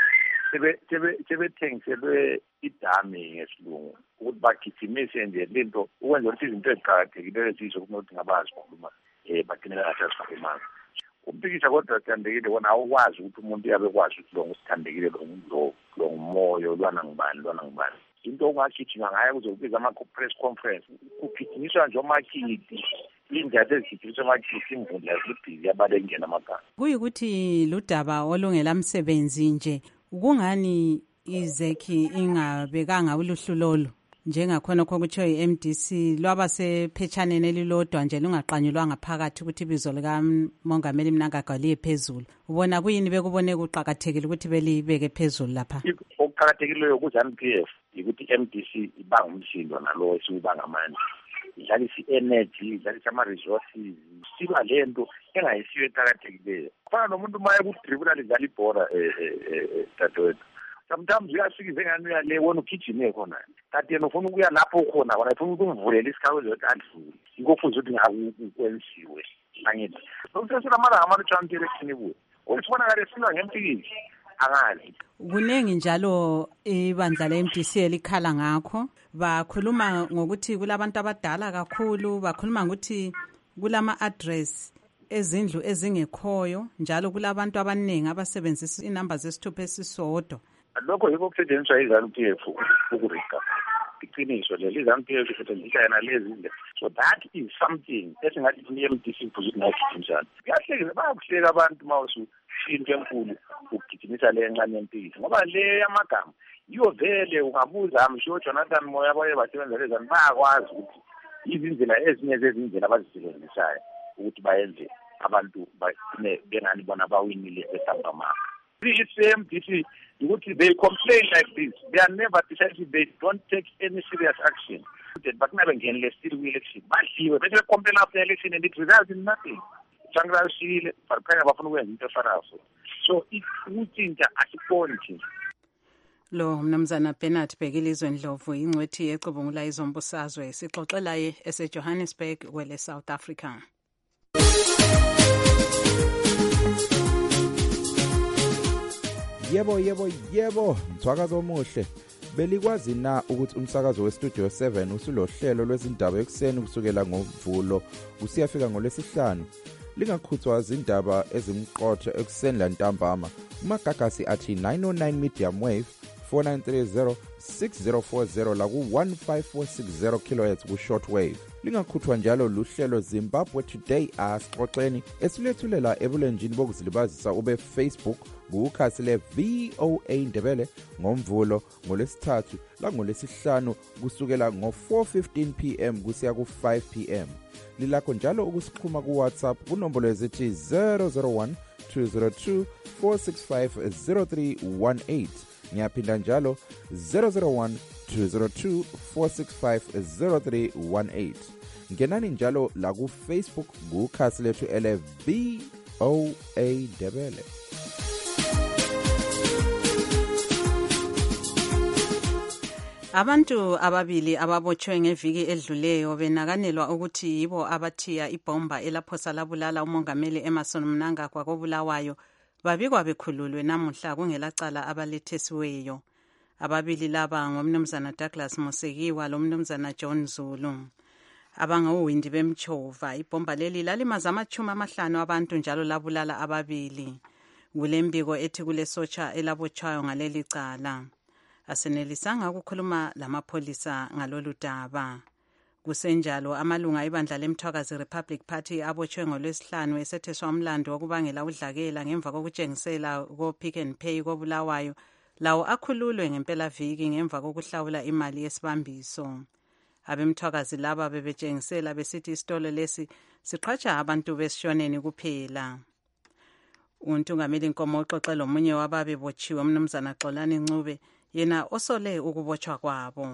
ukuthi sebethengiselwe idami ngesilungu ukuthi bagijimise nje lento ukwenza ukuthi izinto eziqakathekileyo eziyisho kunokuthi ngabazikhuluma bagcinela kathi azikhulumanga. Umpikitsha kodwa sithandekile wona awukwazi ukuthi umuntu uyabe kwazi ukuthi lo ngusithandekile lo ngumoyo lwana ngibani. Into ongagijima ngayo kuzokubiza ama-press conference kugijinyiswa nje omakiti indaba ezigijinyiswa omakiti imvundla zibhizi yabalengena amagama. Kuyikuthi ludaba olungelamsebenzi nje kungani iZEC ingabekanga uluhlu lolu njengakhona okutsho i-MDC lwaba sephetshaneni elilodwa nje lungaqanyulwanga phakathi ukuthi ibizo likamongameli Mnangagwa liye phezulu. Ubona kuyini bekubone kuqakathekile ukuthi belibeke phezulu lapha? Okuqakathekileyo ku-ZANU-PF ukuthi i-MDC ibanga umsindo nalo esiwubanga amandla, idlalisa i-energy, idlalisa ama-resources, siba lento engayisiyo eqakathekileyo. Kufana nomuntu uma ekudribula lidlala ibhola dadewethu. Sometimes uyasikize ngani uyale wona ugijime khona. Kanti yena ufuna ukuya lapho khona wona ufuna ukuvulela isikhawu zokuthi adlule. Inkofuza ukuthi ngakwenziwe. Angithi. Sokusesela mara ama-chance election kuwe. Usibona ngale silwa ngempikisi. Angazi. Kunengi njalo ibandla le-MDC elikhala ngakho. Bakhuluma ngokuthi kulabantu abadala kakhulu, bakhuluma ngokuthi kulama-address ezindlu ezingekhoyo njalo kulabantu abaningi abasebenzisa inamba zesithupha esisodwa. Lokho yikho kusetshenziswa i-ZANU-PF ukuriga. Iqiniso leli i-ZANU-PF isetshenziswa yena lezi. So that is something esingathi i-MDC kufuze ingagijimisa. Kuyahlekisa bayakuhleka abantu mawusushintsha enkulu ukugijimisa le encane yempilo. Ngoba le yamagama iyo vele ungabuza msho Jonathan Moya baye basebenza lezani bayakwazi ukuthi izindlela ezinye zezindlela abazisebenzisayo ukuthi bayenze abantu bengani bona bawinile esambama. I-MDC ukuthi they complain like this, they are never decisive, they don't take any serious action. But never again, let's still election. Badliwe, bese complain after election and it results in nothing. shangilalishile but khanya bafuna ukwenza into efanayo so ukutshintsha asiboni thina. Lo mnumzana Bernard Bhekilizwe Ndlovu ingcwethi ecubungula izombusazwe sixoxela eseJohannesburg kwele South Africa. Yebo, mthwakazo omuhle. Belikwazi na ukuthi umsakazo weStudio 7 usulohlelo lwezindaba ekuseni kusukela ngoMvulo usiyafika ngoLwesihlanu? Lingakhuthwa izindaba ezimqotho ekuseni lantambama. Umagagasi athi 909 medium wave 4930 6040 la ku 15460 kHz ku shortwave. Lingakhuthwa njalo luhlelo Zimbabwe Today asixoxeni esilethulela ebulenjini bokuzilibazisa ube Facebook kukhasi le VOA Ndebele ngoMvulo ngoLesithathu la ngoLesihlanu kusukela ngo4:15 PM kusiya ku5 PM. Lilakho njalo ukusixhuma ku WhatsApp kunombolo ezithi 001 202 465 0318. Ngiyaphinda njalo 001 202 465 0318. Ngenani njalo la ku Facebook kukhasi lethu ele VOA Ndebele. Abantu ababili ababotshwe ngeviki edluleyo benakanelwa ukuthi yibo abathiya ibhomba elaphosa labulala umongameli Emmerson Mnangagwa koBulawayo babikwa bekhululwe namuhla kungelacala abalethesiweyo. Ababili laba ngomnumzana Douglas Musekiwa lomnumzana John Zulu abangawindi bemchova. Ibhomba leli lalimaza amachumi 5 abantu njalo labulala ababili. Kulembiko ethi kulesotsha elabotshwayo ngaleli cala. Asenelisanga ukukhuluma lamapholisa ngalolu daba. Kusenjalo amalunga ebandla lemthwakazi Republic Party abotshwe ngoLwesihlanu esetheswa umlando wokubangela udlakela ngemva kokutshengisela ko Pick n Pay koBulawayo lawo akhululwe ngempela viki ngemva kokuhlawula imali yesibambiso. Abemthwakazi laba bebetshengisela besithi isitolo lesi siqhatsha abantu besishoneni kuphela. Untungameli Nkomo uxoxela omunye wababebotshiwe umnumzana Xolani Ncube yena osole ukubotshwa kwabo.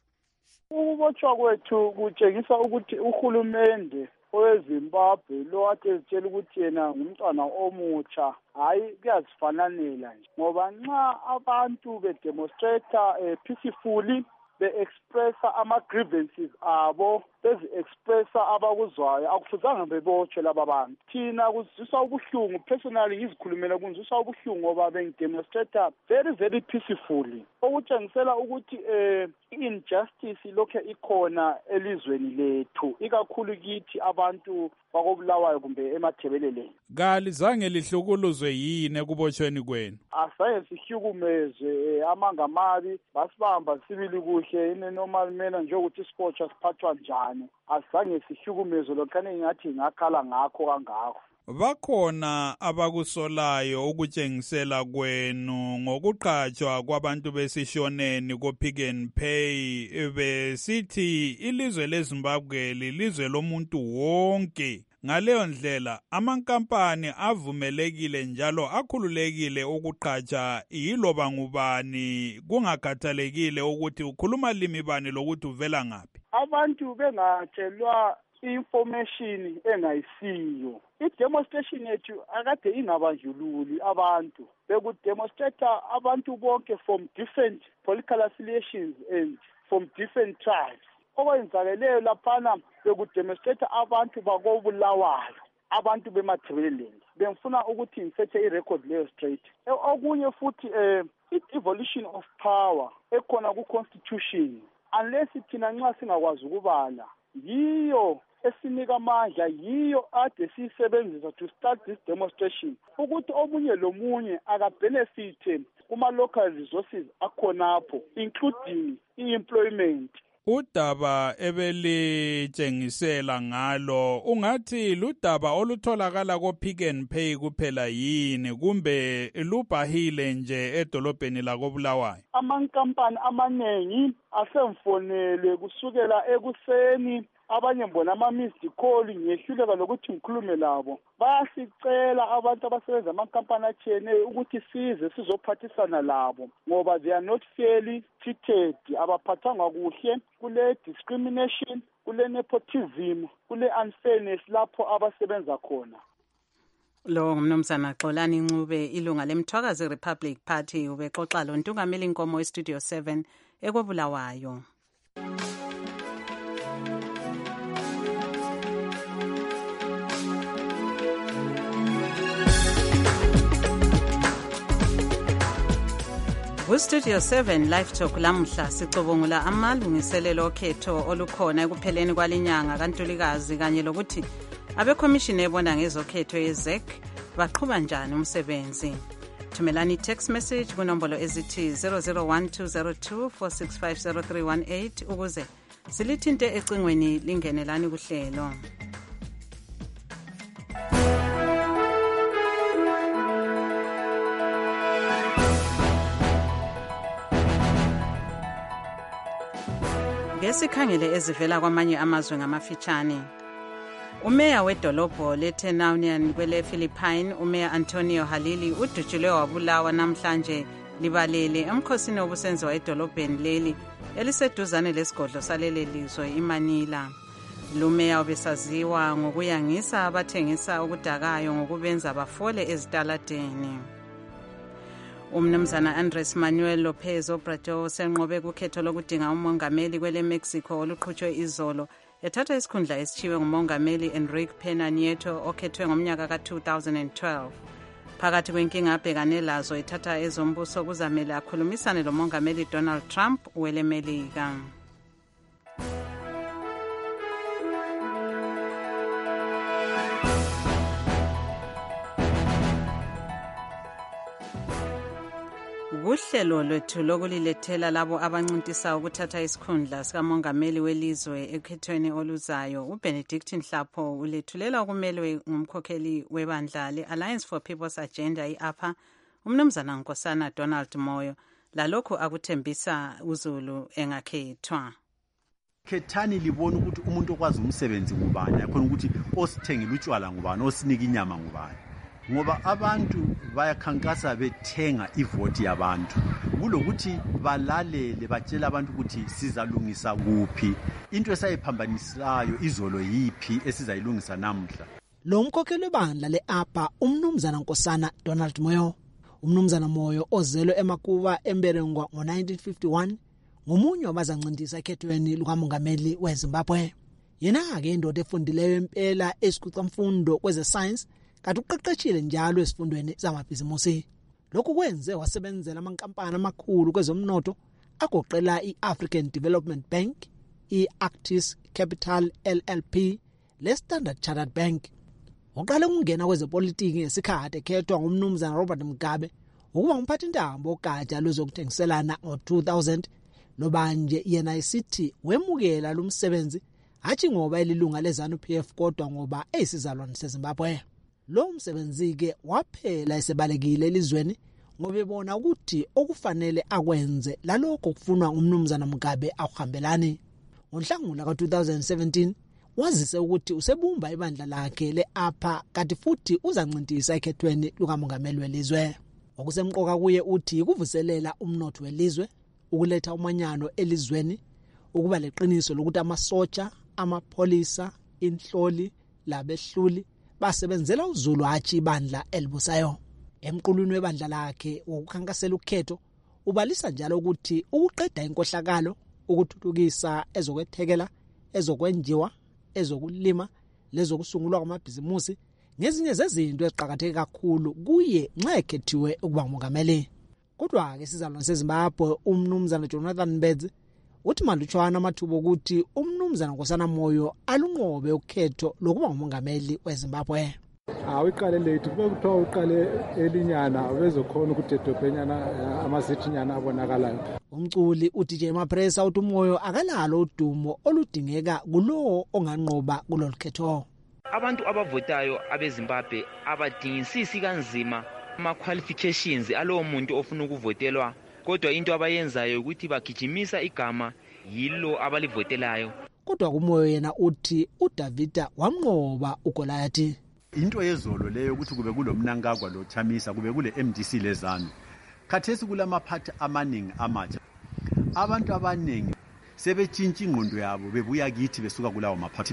Ukubotshwa kwethu kutshengisa ukuthi uhulumende oweZimbabwe lo ade ezitshela ukuthi yena ngumntwana omutsha hayi kuyazifananela nje ngoba nxa abantu bedemonstrata peacefully be-expressa ama-grievances abo bezi-expressa abakuzwayo akufuzanga bebotshwe laba bantu. Thina kuzwisa ubuhlungu personally ngizikhulumela kunzwisa ubuhlungu ngoba bengidemonstrata very peacefully okutshengisela ukuthi i-injustice lokhe ikhona elizweni lethu ikakhulu kithi abantu bakoBulawayo kumbe emathebeleleni. Kalizange lihlukuluzwe yini ekubotshweni kwenu? Asaye sihlukumezwe amanga amabi basibamba sibili kuhle in a normal manner njengokuthi isipotshwa siphathwa njani. Asange sihlukumezwe lokhane ngathi ngakhala ngakho kangakho. Bakhona abakusolayo ukutshengisela kwenu ngokuqhatshwa kwabantu besishoneni ko Pick n Pay besithi ilizwe leZimbabwe lilizwe lomuntu wonke. Ngaleyo ndlela amankampani avumelekile njalo akhululekile ukuqhatsha yiloba ngubani kungakhathalekile ukuthi ukhuluma limi bani lokuthi uvela ngaphi. Abantu bengatshelwa information engayisiyo. I-demonstration yethu akade ingabandlululi abantu. Bekudemonstrata abantu bonke from different political affiliations and from different tribes. Okwenzakeleyo laphana bekudemonstrata abantu bakoBulawayo, abantu bemathebeleleni. Bengifuna ukuthi ngisethe irecord leyo straight. Okunye futhi i-evolution of power ekhona ku-constitution. Unless thina nxa singakwazi ukubala yiyo esinika amandla yiyo ade siyisebenzisa to start this demonstration ukuthi omunye lomunye akabenefite kuma-local resources akhonapho including i-employment. Udaba ebelitshengisela ngalo ungathi ludaba olutholakala ko Pick n Pay kuphela yini kumbe lubhahile nje edolobheni lakoBulawayo? Amankampani amanengi asemfonele kusukela ekuseni abanye mbona ama-missed call ngehluleka lokuthi ngikhulume labo. Bayasicela abantu abasebenza amankampani atshiyeneyo ukuthi size sizophathisana labo ngoba they are not fairly treated, abaphathangwa kuhle, kule discrimination, kule nepotism, kule unfairness lapho abasebenza khona. Lo ngumnumzana Xolani Ncube, ilunga lemthwakazi Republic Party, ubexoxa lo ntungameli inkomo eStudio 7 ekobulawayo. Studio 7 Live Talk lamhla sicubungula amalungiselelo okhetho olukhona ekupheleni kwalinyanga kaNtulikazi kanye lokuthi abekhomishini ebona ngezokhetho yeZEC baqhuba njani umsebenzi. Thumelani text message kunombolo ezithi 001202465038 ukuze silithinte ecingweni lingenelani kuhlelo. Ngesikhangele ezivela kwamanye amazwe ngamafitshane. Umeya wedolobho leTenounan kwele Philippine, umeya Antonio Halili udutshulwe wabulawa namhlanje libalele emkhosini obusenziwa edolobheni leli eliseduzane lesigodlo salele lizwe iManila. Lumeya ubesaziwa ngokuyangisa abathengisa okudakayo ngokubenza bafole ezitaladeni. Umnumzana Andres Manuel Lopez Obrador senqobe kukhetho lokudinga umongameli kwele Mexico oluqhutshwe izolo ethatha isikhundla esitshiwe ngumongameli Enrique Pena Nieto okhethwe ngomnyaka ka-2012. Phakathi kwenkinga abhekane lazo ethatha ezombuso kuzamele akhulumisane lomongameli Donald Trump wele Melika. Kuhlelo lwethu lokulilethela labo abancintisa ukuthatha isikhundla sikamongameli welizwe ekhethweni oluzayo, uBenedict Nhlapho ulethulela ukumelwe ngumkhokheli webandla le-Alliance for People's Agenda i-APA, umnumzana Nkosana Donald Moyo, lalokhu akuthembisa uZulu engakhethwa. Khethani libona ukuthi umuntu okwazi umsebenzi ngubani, akhona ukuthi osithengile utshwala ngubani, osinika inyama ngubani. Ngoba abantu bayakhankasa bethenga ivoti yabantu kulokuthi balalele batshela abantu ukuthi sizalungisa kuphi, into esayiphambanisisayo izolo yipi esizayilungisa namhla. Lo mkhokheli webandla le-APA umnumzana Nkosana Donald Moyo. Umnumzana Moyo ozelwe eMakuba eMberengwa ngo-1951 ngomunye wabazancindisa ekhethweni lukamongameli weZimbabwe. Yena-ke indoda efundileyo impela esikhwicamfundo kweze-science kanti uqeqeshile njalo esifundweni zamabhizimusi. Lokhu kwenze wasebenzela amankampani amakhulu kwezomnotho agoqela i-African Development Bank, i-Actis Capital LLP, le-Standard Chartered Bank. Waqala ukungena kwezepolitiki ngesikhathi ekhethwa ngumnumzana Robert Mugabe ukuba ngumphathintambo ogatsha lwezokuthengiselana ngo-2000. Lobanje yena isithi wemukela lo msebenzi hathi ngoba elilunga leZANU-PF kodwa ngoba eyisizalwane seZimbabwe. Lo msebenzi-ke waphela esebalekile elizweni ngoba ebona ukuthi okufanele akwenze lalokho kufunwa ngumnumzana Mugabe akuhambelani. NgoNhlangula ka-2017 wazise ukuthi usebumba ibandla lakhe le-APA kanti futhi uzancintisa ekhethweni lukamongameli welizwe. Okusemqoka kuye uthi kuvuselela umnotho welizwe, ukuletha umanyano elizweni, ukuba leqiniso lokuthi amasotsha, amapholisa, inhloli, labehluli basebenzela uZulu hathi ibandla elibusayo. Emqulwini webandla lakhe wokukhankasela ukhetho ubalisa njalo ukuthi ukuqeda inkohlakalo, ukuthuthukisa ezokwethekela, ezokwenjiwa, ezokulima, lezokusungulwa kwamabhizimusi ngezinye zezinto eziqhakatheke kakhulu kuye nxa ekhethiwe ukuba ngumongameli. Kodwa-ke isizalwane seZimbabwe umnumzana Jonathan Mbedzi uthi malutshwana amathuba ukuthi umnumzana Nkosana Moyo alunqobe ukhetho lokuba ngumongameli weZimbabwe. Uqale late kube kuthiwa uqale elinyana bezokhona ukuthi edobhenyana amazithinyana abonakalayo. Umculi uDJ Mapresa uthi uMoyo akalalo udumo oludingeka kulowo onganqoba kulolu khetho. Abantu abavotayo abeZimbabwe abadingisisi kanzima ama-qualifications alowo muntu ofuna ukuvotelwa, kodwa into abayenzayo ukuthi bagijimisa igama yilo abalivotelayo. Kodwa kuMoyo yena uthi uDavida wamnqoba uGoliathi. Into yezolo leyo ukuthi kube kulomnankagwa lo Chamisa, kube kule MDC leZANU. Khathesi kulamaphathi amaningi amatsha. Abantu abaningi sebetshintsha ingqondo yabo bebuya kithi besuka kulawo maphathi.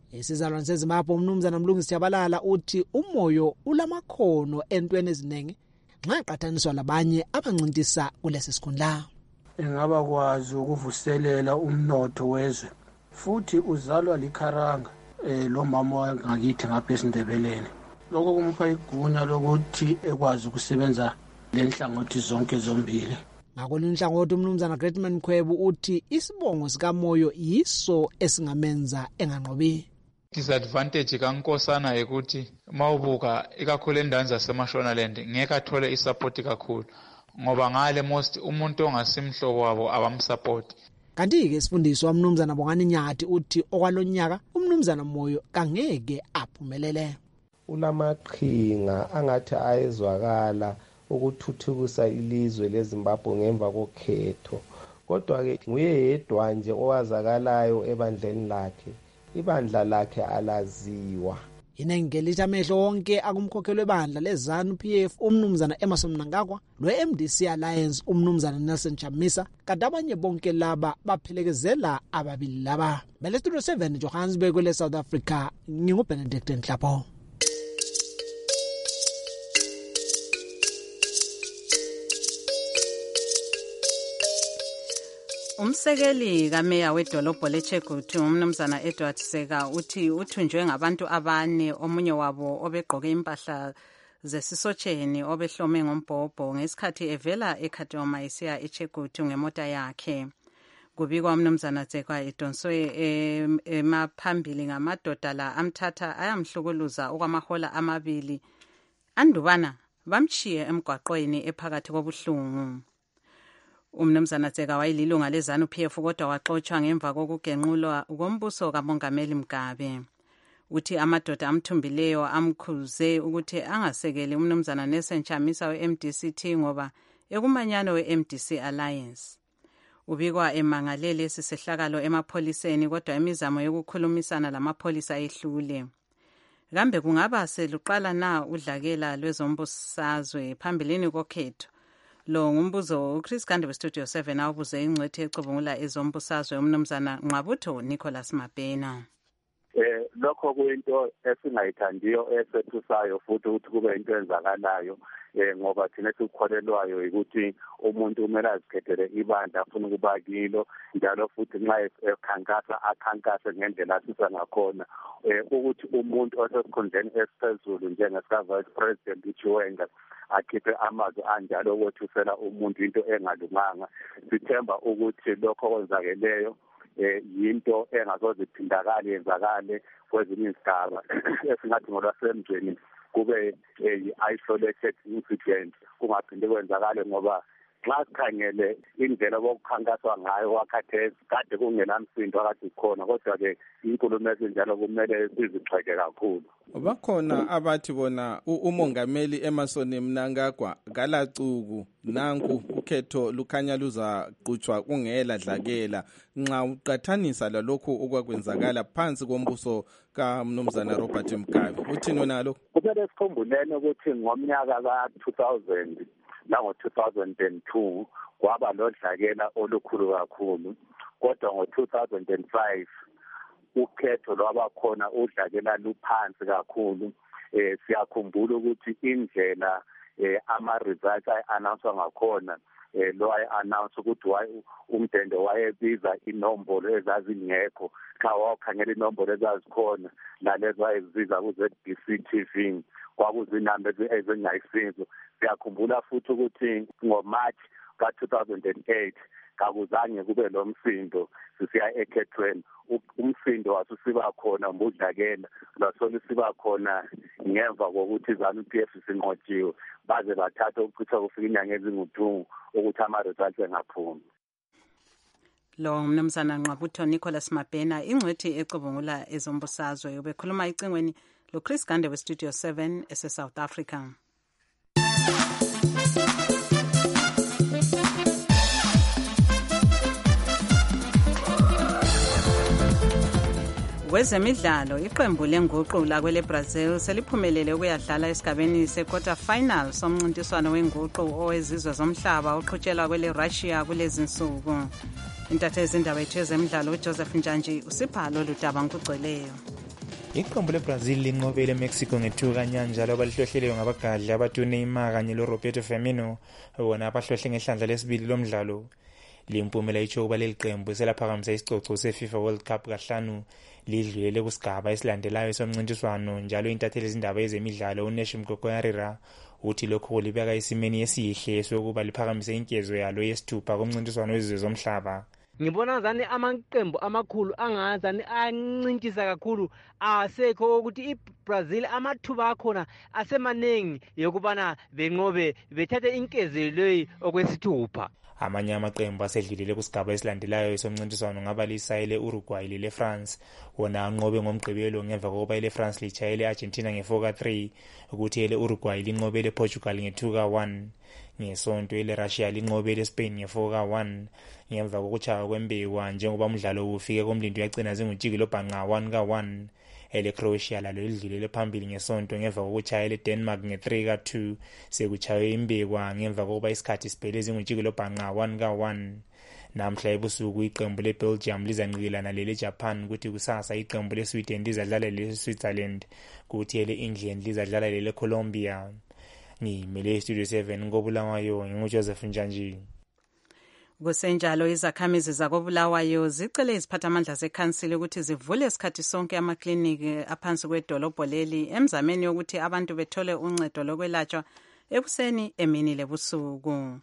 Isizalwane seZimbabwe umnumzana Mlungisi Jabalala uthi umoyo ulamakhono entweni eziningi nxa qathaniswa labanye abancintisa kulesi sikhundla. Engaba kwazi ukuvuselela umnotho wezwe futhi uzalwa likharanga lo mama wangakithi ngapha eSindebeleni. Lokho kumupha igunya lokuthi ekwazi ukusebenza lenhlangothi zonke zombili. Ngakolunye inhlangothi umnumzana Greatman Khwebu uthi isibongo sikaMoyo yiso esingamenza enganqobi. Disadvantage kaNkosana ukuthi mawubuka ikakhulu endaweni zaseMashonaland ngeke athole isupport kakhulu ngoba ngale most umuntu ongasimhlobo wabo abamsupport. Kanti ke isifundiswa umnumzana Bongani Nyathi uthi okwalonyaka umnumzana Moyo kangeke aphumelele. Ulamaqhinga angathi ayezwakala ukuthuthukisa ilizwe leZimbabwe ngemva kokhetho, kodwa ke nguye yedwa nje owazakalayo ebandleni lakhe. Ibandla lakhe alaziwa. Inengelitha amehlo wonke akumkhokhelo webandla leZANU-PF umnumzana Emerson Mnangagwa lo-MDC Alliance umnumzana Nelson Chamisa kanti abanye bonke laba baphelekezela ababili laba. Bele Studio 7 Johannesburg le South Africa nginguBenedict Nhlapo. Umsekeli kameya wedolobho leChegutu umnumzana Edward Seka uthi uthunjwe ngabantu abane omunye wabo obegqoke impahla zesisotsheni obehlome ngombhobho ngesikhathi evela eKhatoma isiya eChegutu ngemota yakhe. Kubikwa umnumzana Seka edonswe emaphambili ngamadoda la amthatha ayamhlukuluza okwamahola amabili andubana bamchiye emgwaqweni ephakathi kobuhlungu. Umnumzana Tseka wayililunga leZANU-PF kodwa waxoshwa ngemva kokugenqulwa kombuso kaMongameli Mugabe. Uthi amadoda amthumbileyo amkhuze ukuthi angasekeli umnumzana Nelson Chamisa we-MDC ngoba ekumanyano we-MDC Alliance. Ubikwa emangalele esisehlakalo emapholiseni kodwa imizamo yokukhulumisana lamapholisa ehlule. Kambe kungaba seluqala na udlakela lwezombusazwe phambilini kokhetho? Lo ngumbuzo uChris Gande weStudio 7 awubuze ingcwethi ecubungula ezombusazwe umnumzana Nqabutho Nicholas Mabhena. Lokho kuyinto esingayithandiyo esethusayo futhi ukuthi kube into enzakalayo ngoba thina sikukholelwayo ukuthi umuntu kumele azikhethele ibandla afuna ukuba kilo njalo futhi nxa ekhankasa akhankase ngendlela asisa ngakhona ukuthi umuntu osesikhundleni esiphezulu njengesika-Vice President uChiwenga akhiphe amazwi anjalo okwethusela umuntu into engalunganga. Sithemba ukuthi lokho kwenzakeleyo yinto engazoze iphindakale yenzakale kwezinye izigaba esingathi ngolwasemzweni kube i-isolated incident kungaphinde kwenzakale ngoba nxa sikhangele indlela okukhankaswa ngayo wakhathesi kade kungenamsindo akade khona kodwa-ke inkulumo ezinjalo kumele sizigxeke kakhulu. Bakhona abathi bona umongameli Emerson Mnangagwa galacuku nanku ukhetho lukhanya luzaqhutshwa kungela dlakela nxa uqathanisa lalokho okwakwenzakala phansi kombuso kaMnumzana Robert Mugabe. Uthini nalo? Kumele sikhumbuleni ukuthi ngomnyaka ka-2000 nango-2002 kwaba lodlakela olukhulu kakhulu kodwa ngo-2005 ukhetho lwabakhona udlakela luphansi kakhulu. Siyakhumbula ukuthi indlela ama-results ay-announcewa ngakhona lo ay-announce ukuthi umdende wayebiza inombolo ezazingekho xa wakhangela inombolo ezazikhona nalezo wayezibiza ku-ZBC TV kwakuzinamba ezingayisizo. Siyakhumbula futhi ukuthi ngoMarch ka-2008 kakuzange kube lo msindo sisiya ekhethweni. Umsindo wasusiba khona mbudlakela lwasona siba khona ngemva kokuthi iZANU-PF sinqotshiwe baze bathatha ukuchitha kufika inyanga ezingu-2 ukuthi ama-results engaphumi. Lo mnumzana Nqabutho Nicholas Mabhena ingcwethi ecubungula ezombusazwe ubekhuluma icingweni loChris Gande weStudio 7 ese-South Africa. Kwezemidlalo iqembu lenguqu lakwele Brazil seliphumelele ukuyadlala esigabeni se-quarter final somncintiswano wenguqu owezizwe zomhlaba oqhutshelwa kwele Russia kulezi nsuku. Intatheli zindaba yethu yezemidlalo uJoseph Njanji usipha lolu daba ngokugcweleyo. Iqembu leBrazil linqobele eMexico nge2-0 njalo abalihlwehleleyo ngabagadli abathu Neymar kanye loRoberto Firmino bona abahlohle ngehlandla lesibili lomdlalo. Limpumela itsho ukuba leli qembu selaphakamisa isicoco seFIFA World Cup kahlanu lidlulele kusigaba esilandelayo somncintiswano njalo intatheli izindaba ezemidlalo uNeshim Kokoyarira uthi lokho kulibeka esimeni esihle sokuba liphakamise inkezo yalo yesithupha kumncintiswano wezizwe zomhlaba. Ngibona zani amaqembu amakhulu angazani ancintisa kakhulu asekho ukuthi iBrazil amathuba akhona asemanengi yokubana benqobe bethathe inkezo leyi okwesithupha. Amanye amaqembu asedlulile kusigaba esilandelayo somncintiswano ngaba lisayele Uruguay le France wona anqobe ngomgqibelo ngemva kokuba ile France lichayele Argentina nge4-3 ukuthi ile Uruguay linqobele Portugal nge2-1 ngesonto ile Russia linqobele Spain nge4-1 ngemva kokuchaya kwembekwa njengoba umdlalo ufike komlindo yagcina zingujikilo bhanqa 1-1 ele Croatia lalo lidlulele phambili ngesonto ngemva kokuchaya leDenmark nge3-2 sekuchaye imbekwa ngemva kokuba isikhathi siphele zingujikilo bhanqa 1-1 namhla ebusuku iqembu leBelgium lizanqikilana lele Japan ukuthi kusasa iqembu leSweden lizadlala leSwitzerland kuthi ele England lizadlala lele Colombia. Ngimele Studio 7 ngobulawayo nguJoseph Njanji. Kusenjalo izakhamizi zakobulawayo zicele iziphathamandla zekhansili ukuthi zivule isikhathi sonke amakliniki aphansi kwedolobho leli emzameni yokuthi abantu bethole uncedo lokwelatshwa ekuseni emini lebusuku.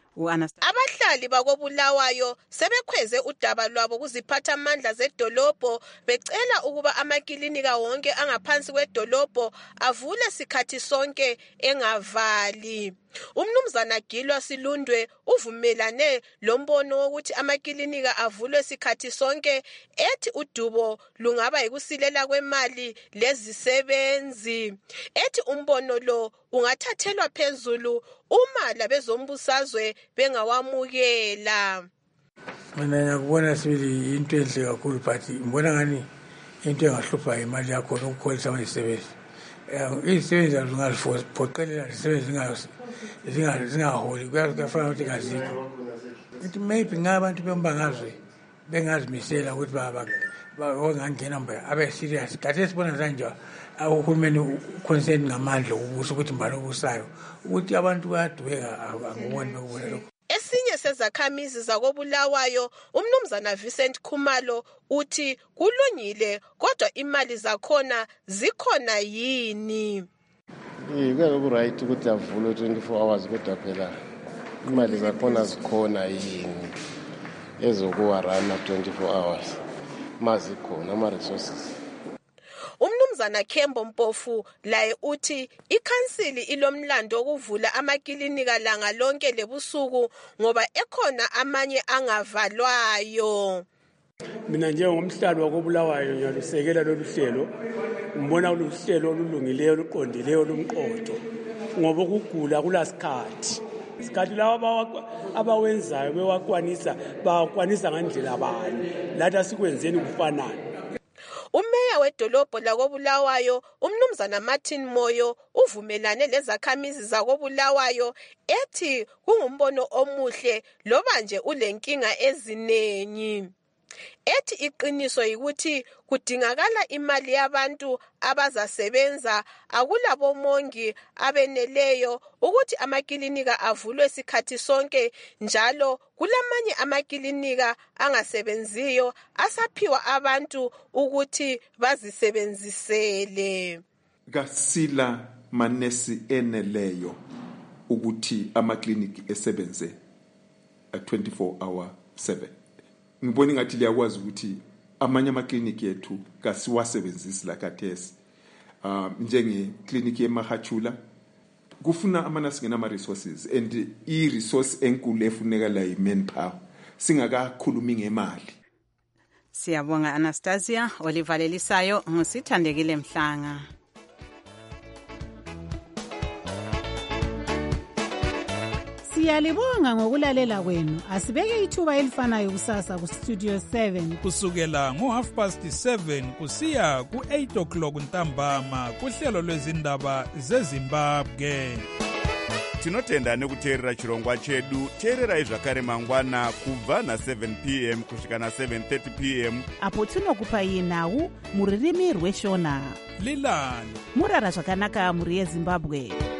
Abahlali bakobulawayo sebekhweze udaba lwabo kuziphathamandla zedolobho becela ukuba amakilinika wonke angaphansi kwedolobho avule sikhathi sonke engavali. Umnumzana Gilwa Silundwe uvumelane lombono wokuthi amakilinika avulwe sikhathi sonke ethi udubo lungaba yikusilela kwemali lezisebenzi. Ethi umbono lo ungathathelwa phezulu uma labezombusazwe bengawamukela. Mina ngiyakubona sibili into enhle kakhulu but ngibona ngani into engahlupha imali yakho ukukholisa izisebenzi. Izisebenzi zingaziphoqelela izisebenzi zingaholi kuyafana ukuthi ngazikho. Ithi maybe ngabantu bembangazwe bengazimisela ukuthi bangangena mba abe serious. Kade sibona kanje uhulumeni concern ngamandla ukubusa ukuthi mbalo ubusayo ukuthi abantu bayadweka anguboni lokho. Esinye sezakhamizi zakobulawayo umnumzana Vincent Khumalo uthi kulungile kodwa imali zakhona zikhona yini? Kuyakho right ukuthi avule 24 hours kodwa phela imali zakhona zikhona yini ezokuwarana 24 hours mazikhona ama resources. Umnumzana Kembo Mpofu laye uthi ikhansili ilomlando okuvula amakilinika langa lonke lebusuku ngoba ekhona amanye angavalwayo. Mina njengomhlali wakobulawayo ngiyalusekela lolu hlelo, ngibona uluhlelo olulungileyo oluqondileyo lumqotho ngoba ukugula kulasikhathi. Isikhathi lawa abawenzayo bewakwanisa ngandlela bani lathi sikwenzeni kufanana. Umeya wedolobho lakobulawayo umnumzana Martin Moyo uvumelane lezakhamizi zakobulawayo ethi kungumbono omuhle loba nje ulenkinga ezinengi. Ethi iqiniso yikuthi kudingakala imali yabantu abazasebenza akulabo mongi abeneleyo ukuthi amakilinika avulwe sikhathi sonke njalo kulamanye amakilinika angasebenziyo asaphiwa abantu ukuthi bazisebenzisele. Kasila manesi eneleyo ukuthi amakliniki esebenze 24/7. Ngibona ngathi liyakwazi ukuthi amanye amakliniki ethu kasiwasebenzisi la khathesi. Njenge clinic eMahachula kufuna amanasi ngenama resources and i-resource enkulu efuneka la i-manpower singakakhulumi ngemali. Siyabonga Anastasia Olivalelisayo ngusithandekile Mhlanga. Siyalibonga ngokulalela kwenu. Asibeke ithuba elifanayo kusasa ku Studio 7 kusukela ngo7:30 kusiya ku8 o'clock ntambama kuhlelo lwezindaba zeZimbabwe. tinotenda nekuteerera chirongwa chedu. Teererai zvakare mangwana kubva na7 p.m. kusvika na7:30 p.m. apo tinokupai nhau muririmi rweshona. Lilani murara zvakanaka muri yeZimbabwe.